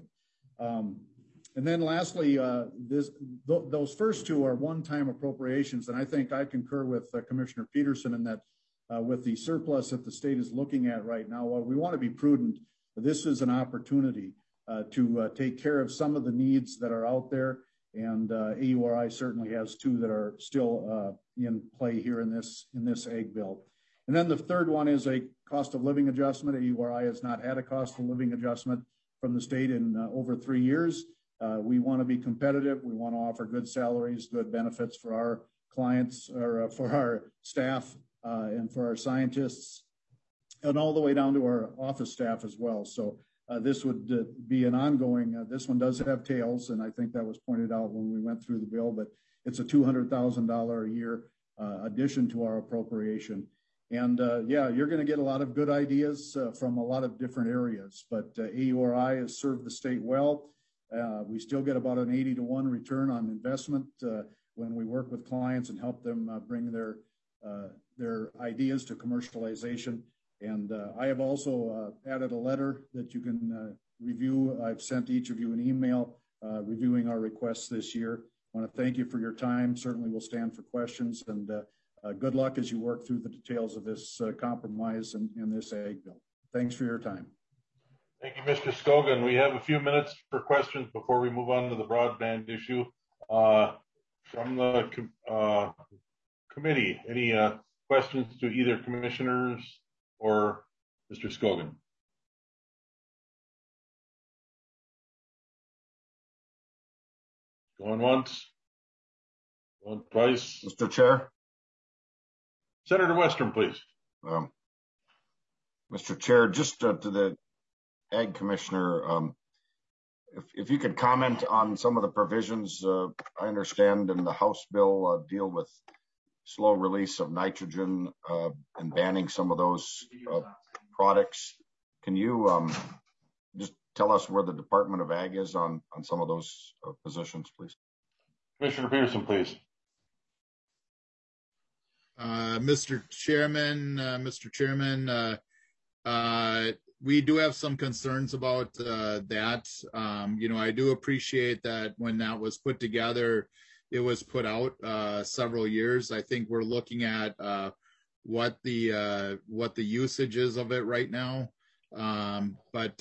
And then lastly, those first 2 are one-time appropriations, and I think I concur with Commissioner Peterson in that with the surplus that the state is looking at right now, while we want to be prudent, this is an opportunity to take care of some of the needs that are out there, and AURI certainly has 2 that are still in play here in this ag bill. And then the third one is a cost of living adjustment. AURI has not had a cost of living adjustment from the state in over 3 years. We want to be competitive. We want to offer good salaries, good benefits for our clients, or for our staff and for our scientists, and all the way down to our office staff as well. So this would be an ongoing, this one does have tails, and I think that was pointed out when we went through the bill, but it's a $200,000 a year addition to our appropriation. And yeah, you're going to get a lot of good ideas from a lot of different areas, but AURI has served the state well. We still get about an 80-to-1 return on investment when we work with clients and help them bring their ideas to commercialization. And I have also added a letter that you can review. I've sent each of you an email reviewing our requests this year. I want to thank you for your time. Certainly we'll stand for questions, and good luck as you work through the details of this compromise and this ag bill. Thanks for your time.
Thank you, Mr. Scogan. We have a few minutes for questions before we move on to the broadband issue. From the committee, any questions to either commissioners or Mr. Scogan? Going once, going twice.
Mr. Chair.
Senator Westrom, please.
Mr. Chair, just to the Ag Commissioner, if you could comment on some of the provisions I understand in the House bill deal with slow release of nitrogen and banning some of those products. Can you just tell us where the Department of Ag is on some of those positions, please?
Commissioner Peterson, please.
Mr. Chairman, we do have some concerns about that. I do appreciate that when that was put together, it was put out several years. I think we're looking at what the usage is of it right now. My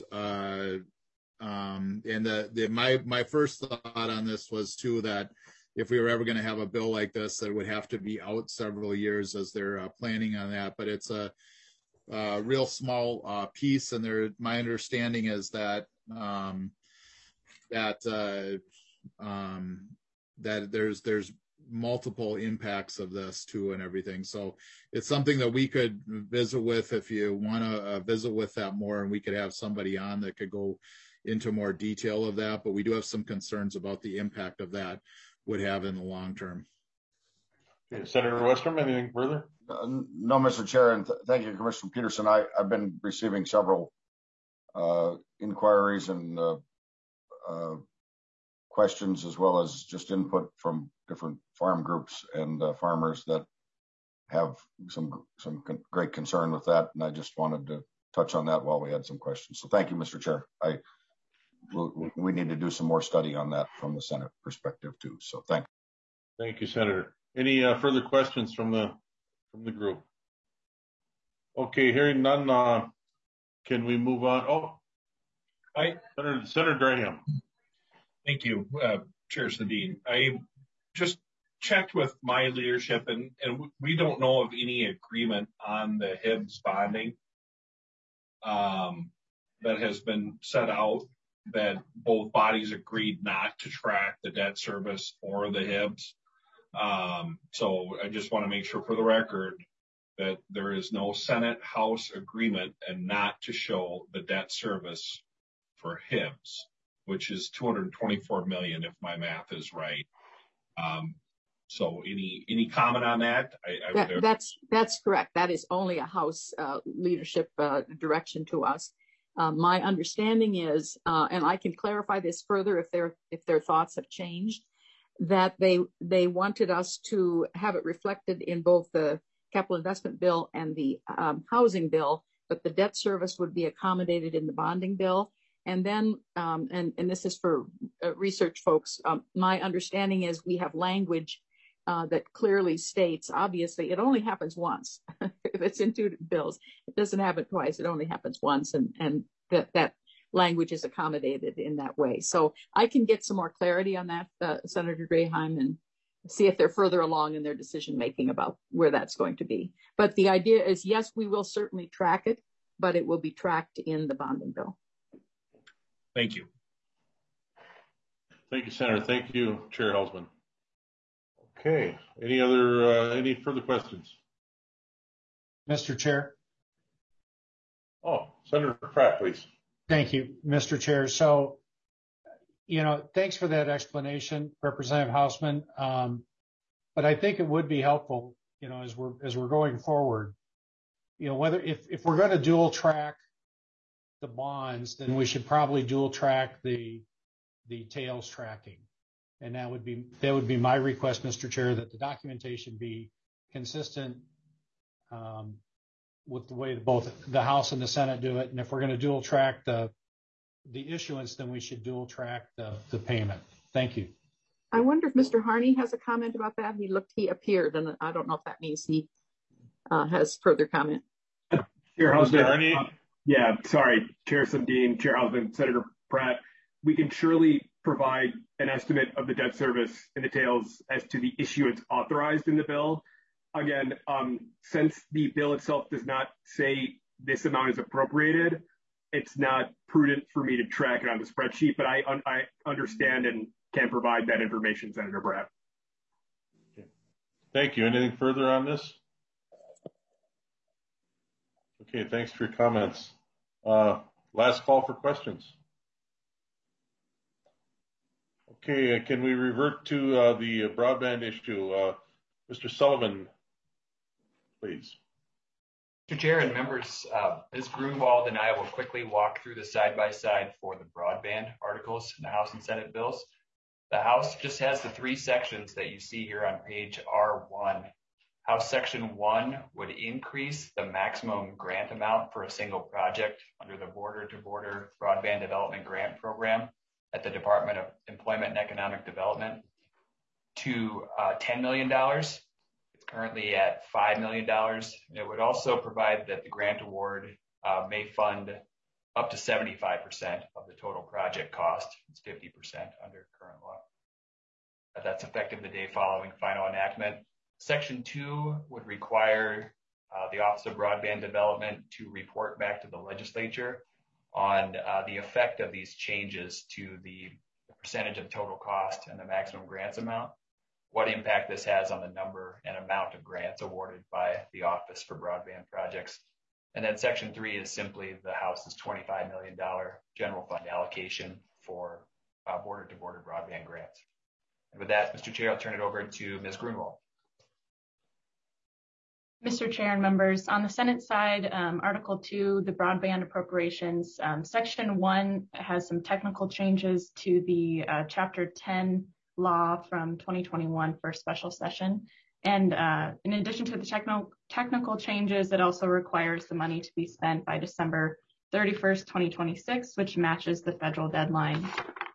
first thought on this was too that if we were ever going to have a bill like this, that it would have to be out several years as they're planning on that. But it's a real small piece, and my understanding is that that there's multiple impacts of this too and everything. So it's something that we could visit with if you want to visit with that more, and we could have somebody on that could go into more detail of that. But we do have some concerns about the impact of that would have in the long term.
Okay, Senator Westrom, anything further?
No, Mr. Chair, and thank you, Commissioner Peterson. I've been receiving several inquiries and questions, as well as just input from different farm groups and farmers that have some great concern with that, and I just wanted to touch on that while we had some questions. So thank you, Mr. Chair. We need to do some more study on that from the Senate perspective too. So thank you.
Thank you, Senator. Any further questions from the group? Okay, hearing none, can we move on? Oh,
hi,
Senator Graham.
Thank you, Chair Sandin. I just checked with my leadership, and we don't know of any agreement on the HIBS bonding that has been set out, that both bodies agreed not to track the debt service or the HIBS. So I just want to make sure for the record that there is no Senate-House agreement and not to show the debt service for HIBS, which is $224 million, if my math is right. So any comment on that?
That's correct. That is only a House leadership direction to us. My understanding is, and I can clarify this further if their thoughts have changed, that they wanted us to have it reflected in both the capital investment bill and the housing bill, but the debt service would be accommodated in the bonding bill. And then, and this is for research folks, my understanding is we have language that clearly states, obviously, it only happens once. If it's in two bills, it doesn't happen twice. It only happens once, and that language is accommodated in that way. So I can get some more clarity on that, Senator Draheim, and see if they're further along in their decision making about where that's going to be. But the idea is, yes, we will certainly track it, but it will be tracked in the bonding bill.
Thank you.
Thank you, Senator. Thank you, Chair Hausman. Okay. Any further questions?
Mr. Chair.
Oh, Senator Pratt, please.
Thank you, Mr. Chair. So, thanks for that explanation, Representative Hausman. But I think it would be helpful, as we're going forward, whether if we're going to dual track the bonds, then we should probably dual track the tails tracking. And that would be my request, Mr. Chair, that the documentation be consistent with the way both the House and the Senate do it. And if we're going to dual track the issuance, then we should dual track the payment. Thank you.
I wonder if Mr. Harney has a comment about that. He appeared, and I don't know if that means he has further comment.
Chair Hausman, yeah, sorry, Chair Sandin, Chair Hausman, Senator Pratt, we can surely provide an estimate of the debt service in the tails as to the issuance authorized in the bill. Again, since the bill itself does not say this amount is appropriated, it's not prudent for me to track it on the spreadsheet, but I understand and can provide that information, Senator Pratt.
Okay. Thank you. Anything further on this? Okay, thanks for your comments. Last call for questions. Okay, can we revert to the broadband issue? Mr. Sullivan, please.
Mr. Chair and members, Ms. Grunwald and I will quickly walk through the side-by-side for the broadband articles in the House and Senate bills. The House just has the three sections that you see here on page R1 House Section 1 would increase the maximum grant amount for a single project under the Border-to-Border Broadband Development Grant Program at the Department of Employment and Economic Development to $10 million. It's currently at $5 million. And it would also provide that the grant award may fund up to 75% of the total project cost. It's 50% under current law. That's effective the day following final enactment. Section 2 would require the Office of Broadband Development to report back to the legislature on the effect of these changes to the percentage of total cost and the maximum grants amount, what impact this has on the number and amount of grants awarded by the Office for Broadband Projects. And then Section 3 is simply the House's $25 million general fund allocation for border-to-border broadband grants. And with that, Mr. Chair, I'll turn it over to Ms. Grunwald.
Mr. Chair and members, on the Senate side, Article 2, the broadband appropriations, Section 1 has some technical changes to the Chapter 10 law from 2021 for special session. And in addition to the technical changes, it also requires the money to be spent by December 31st, 2026, which matches the federal deadline.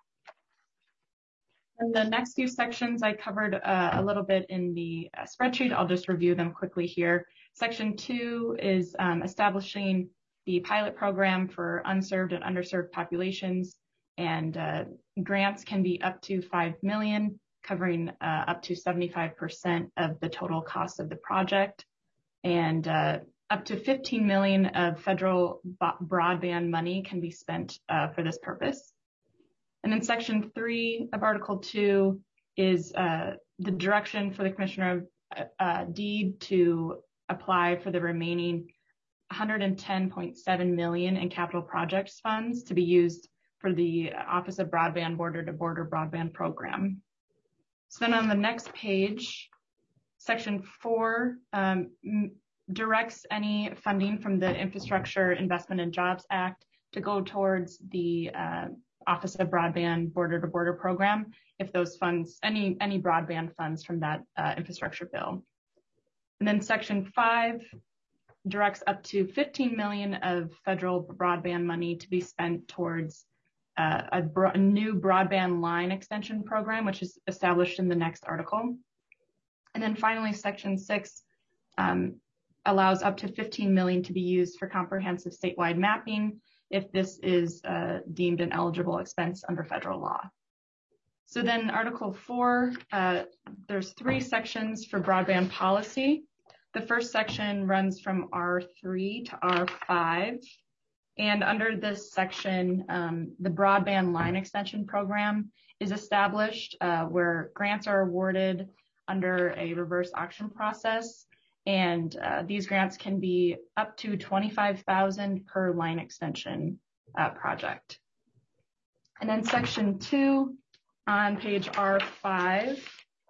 And the next few sections I covered a little bit in the spreadsheet. I'll just review them quickly here. Section 2 is establishing the pilot program for unserved and underserved populations, and grants can be up to $5 million, covering up to 75% of the total cost of the project, and up to $15 million of federal broadband money can be spent for this purpose. And then Section 3 of Article 2 is the direction for the Commissioner of Deed to apply for the remaining $110.7 million in capital projects funds to be used for the Office of Broadband Border-to-Border Broadband Program. So then on the next page, Section 4 directs any funding from the Infrastructure Investment and Jobs Act to go towards the Office of Broadband Border-to-Border Program if those funds, any broadband funds from that infrastructure bill. And then Section 5 directs up to $15 million of federal broadband money to be spent towards a new broadband line extension program, which is established in the next article. And then finally, Section 6 allows up to $15 million to be used for comprehensive statewide mapping if this is deemed an eligible expense under federal law. So then Article 4, there's 3 sections for broadband policy. The first section runs from R3 to R5. And under this section, the broadband line extension program is established where grants are awarded under a reverse auction process. And these grants can be up to $25,000 per line extension project. And then Section 2 on page R5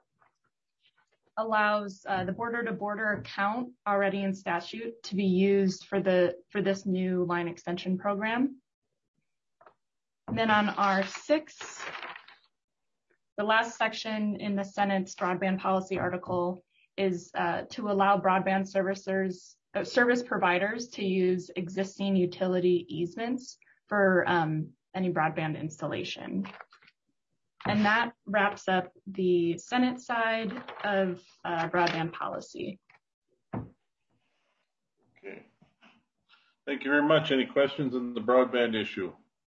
allows the border-to-border account already in statute to be used for this new line extension program. And then on R6, the last section in the Senate's broadband policy article is to allow broadband service providers to use existing utility easements for any broadband installation. And that wraps up the Senate side of broadband policy.
Okay. Thank you very much. Any questions on the broadband issue?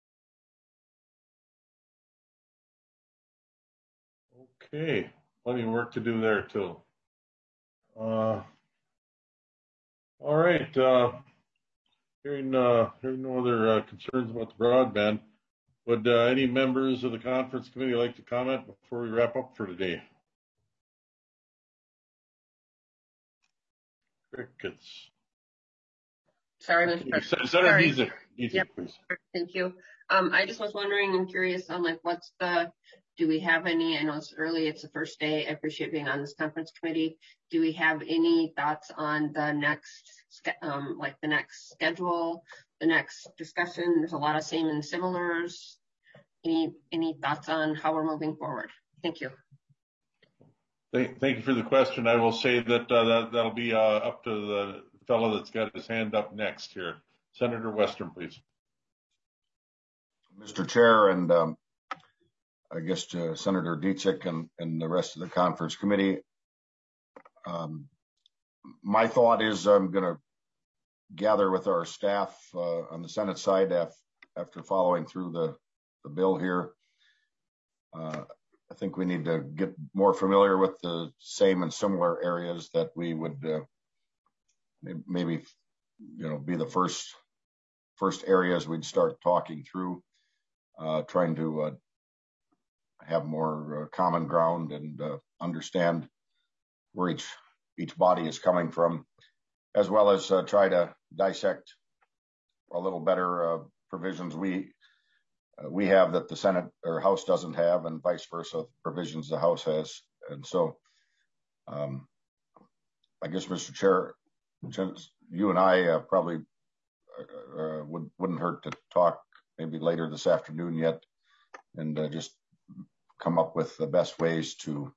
Okay, plenty of work to do there too. All right. Hearing no other concerns about the broadband, would any members of the conference committee like to comment before we wrap up for today? Crickets.
Sorry, Mr.
President. Easy, please.
Thank you. I just was wondering and curious on do we have any, I know it's early, it's the first day, I appreciate being on this conference committee. Do we have any thoughts on the next, the next schedule, the next discussion? There's a lot of same and similars. Any thoughts on how we're moving forward? Thank you.
Thank you for the question. I will say that that'll be up to the fellow that's got his hand up next here. Senator Westrom, please.
Mr. Chair, and I guess to Senator Dziedzic and the rest of the conference committee, my thought is I'm going to gather with our staff on the Senate side after following through the bill here. I think we need to get more familiar with the same and similar areas that we would maybe, be the first areas we'd start talking through, trying to have more common ground and understand where each body is coming from, as well as try to dissect a little better provisions we have that the Senate or House doesn't have, and vice versa, provisions the House has. And so I guess, Mr. Chair, you and I probably wouldn't hurt to talk maybe later this afternoon yet, and just come up with the best ways to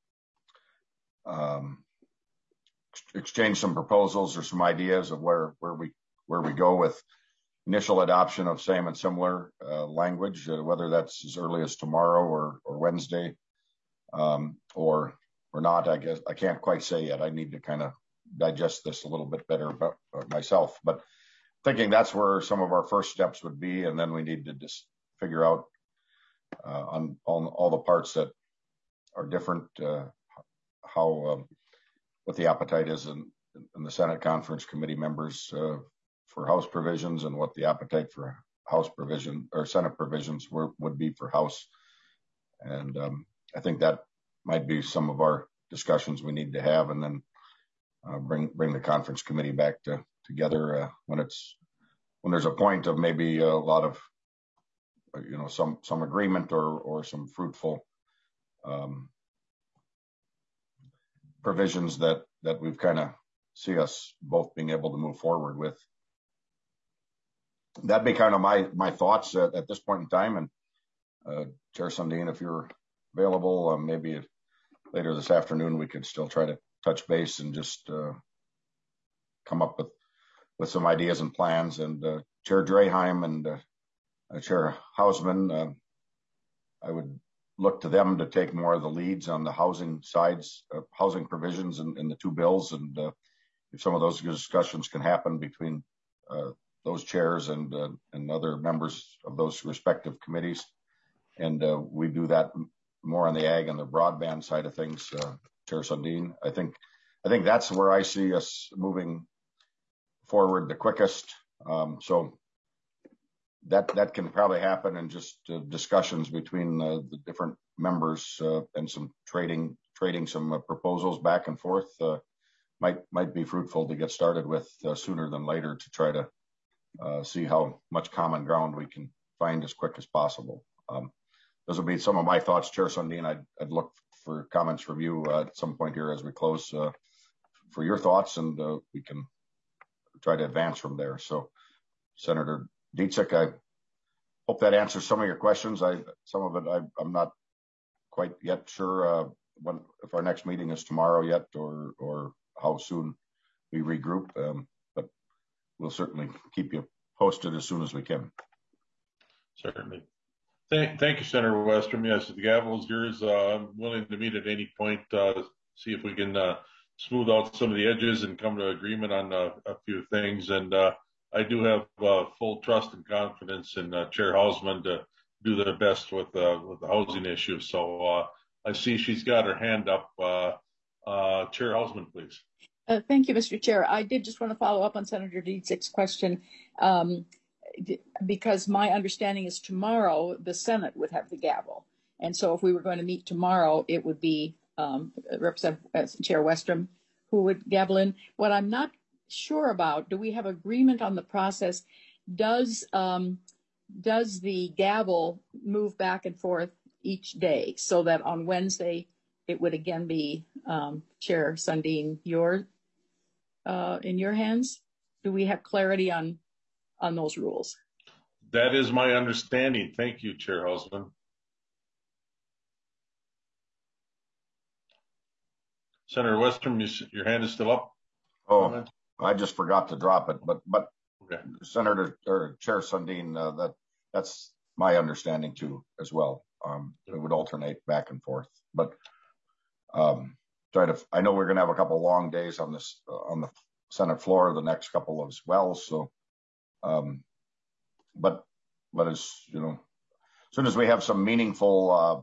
exchange some proposals or some ideas of where we go with initial adoption of same and similar language, whether that's as early as tomorrow or Wednesday, or not. I guess I can't quite say yet. I need to kind of digest this a little bit better myself, but thinking that's where some of our first steps would be, and then we need to just figure out on all the parts that are different, what the appetite is in the Senate Conference Committee members for House provisions, and what the appetite for House provision or Senate provisions would be for House. And I think that might be some of our discussions we need to have, and then bring the Conference Committee back together when there's a point of maybe a lot of some agreement or some fruitful provisions that we've kind of see us both being able to move forward with. That'd be kind of my thoughts at this point in time. And Chair Sundin, if you're available, maybe later this afternoon we could still try to touch base and just come up with some ideas and plans. And Chair Draheim and Chair Hausman, I would look to them to take more of the leads on the housing sides, housing provisions in the two bills. And if some of those discussions can happen between those chairs and other members of those respective committees, and we do that more on the ag and the broadband side of things, Chair Sundin, I think that's where I see us moving forward the quickest. So that can probably happen in just discussions between the different members and some trading some proposals back and forth. Might be fruitful to get started with sooner than later, to try to see how much common ground we can find as quick as possible. Those will be some of my thoughts, Chair Sundin. I'd look for comments from you at some point here as we close for your thoughts, and we can try to advance from there. So, Senator Dziedzic, I hope that answers some of your questions. Some of it I'm not quite yet sure if our next meeting is tomorrow yet, or how soon we regroup. But we'll certainly keep you posted as soon as we can.
Certainly. Thank you, Senator Westrom. Yes, the gavel is yours. I'm willing to meet at any point, see if we can smooth out some of the edges and come to agreement on a few things. And I do have full trust and confidence in Chair Hausman to do their best with the housing issue. So I see she's got her hand up. Chair Hausman, please.
Thank you, Mr. Chair. I did just want to follow up on Senator Dziedzic's question, because my understanding is tomorrow the Senate would have the gavel. And so if we were going to meet tomorrow, it would be Representative Chair Westrom who would gavel in. What I'm not sure about, do we have agreement on the process? Does the gavel move back and forth each day, so that on Wednesday it would again be Chair Sundin, in your hands? Do we have clarity on those rules?
That is my understanding. Thank you, Chair Hausman. Senator Westrom, your hand is still up.
Oh, I just forgot to drop it, but
okay.
Senator or Chair Sundin, that's my understanding too as well. It would alternate back and forth, but I know we're going to have a couple long days on this on the Senate floor, the next couple as well. So, but as you know, as soon as we have some meaningful,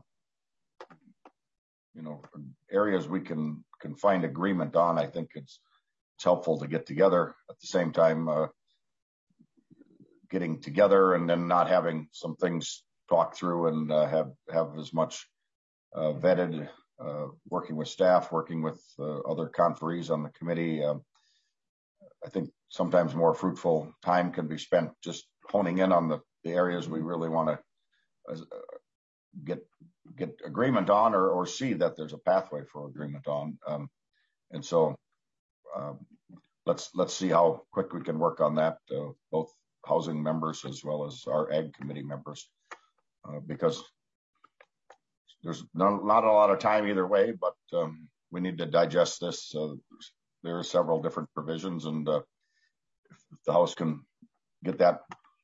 areas we can find agreement on, I think it's helpful to get together. At the same time, getting together and then not having some things talked through and have as much vetted, working with staff, working with other conferees on the committee. I think sometimes more fruitful time can be spent just honing in on the areas we really want to get agreement on, or see that there's a pathway for agreement on. And so let's see how quick we can work on that, both housing members as well as our ag committee members, because there's not a lot of time either way, but we need to digest this. There are several different provisions, and if the House can get that,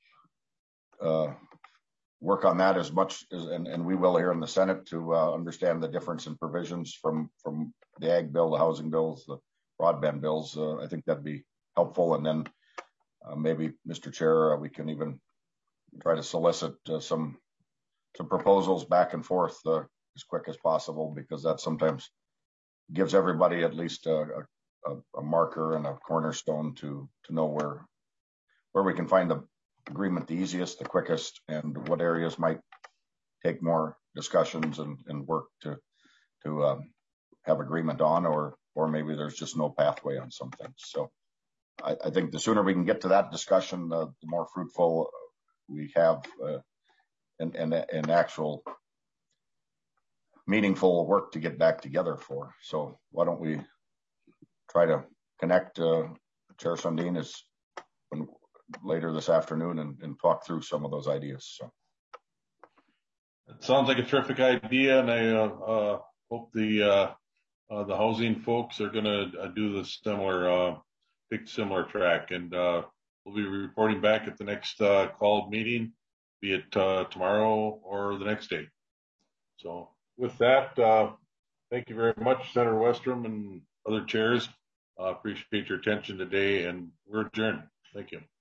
work on that as much as, and we will here in the Senate, to understand the difference in provisions from the ag bill, the housing bills, the broadband bills. I think that'd be helpful. And then maybe, Mr. Chair, we can even try to solicit some proposals back and forth as quick as possible, because that sometimes gives everybody at least a marker and a cornerstone to know where we can find the agreement the easiest, the quickest, and what areas might take more discussions and work to have agreement on, or maybe there's just no pathway on some things. So I think the sooner we can get to that discussion, the more fruitful we have and actual meaningful work to get back together for. So why don't we try to connect Chair Sundin later this afternoon and talk through some of those ideas. So
it sounds like a terrific idea, and I hope the housing folks are going to do the similar track, and we'll be reporting back at the next called meeting, be it tomorrow or the next day. So with that, thank you very much, Senator Westrom and other chairs. Appreciate your attention today, and we're adjourned. Thank you.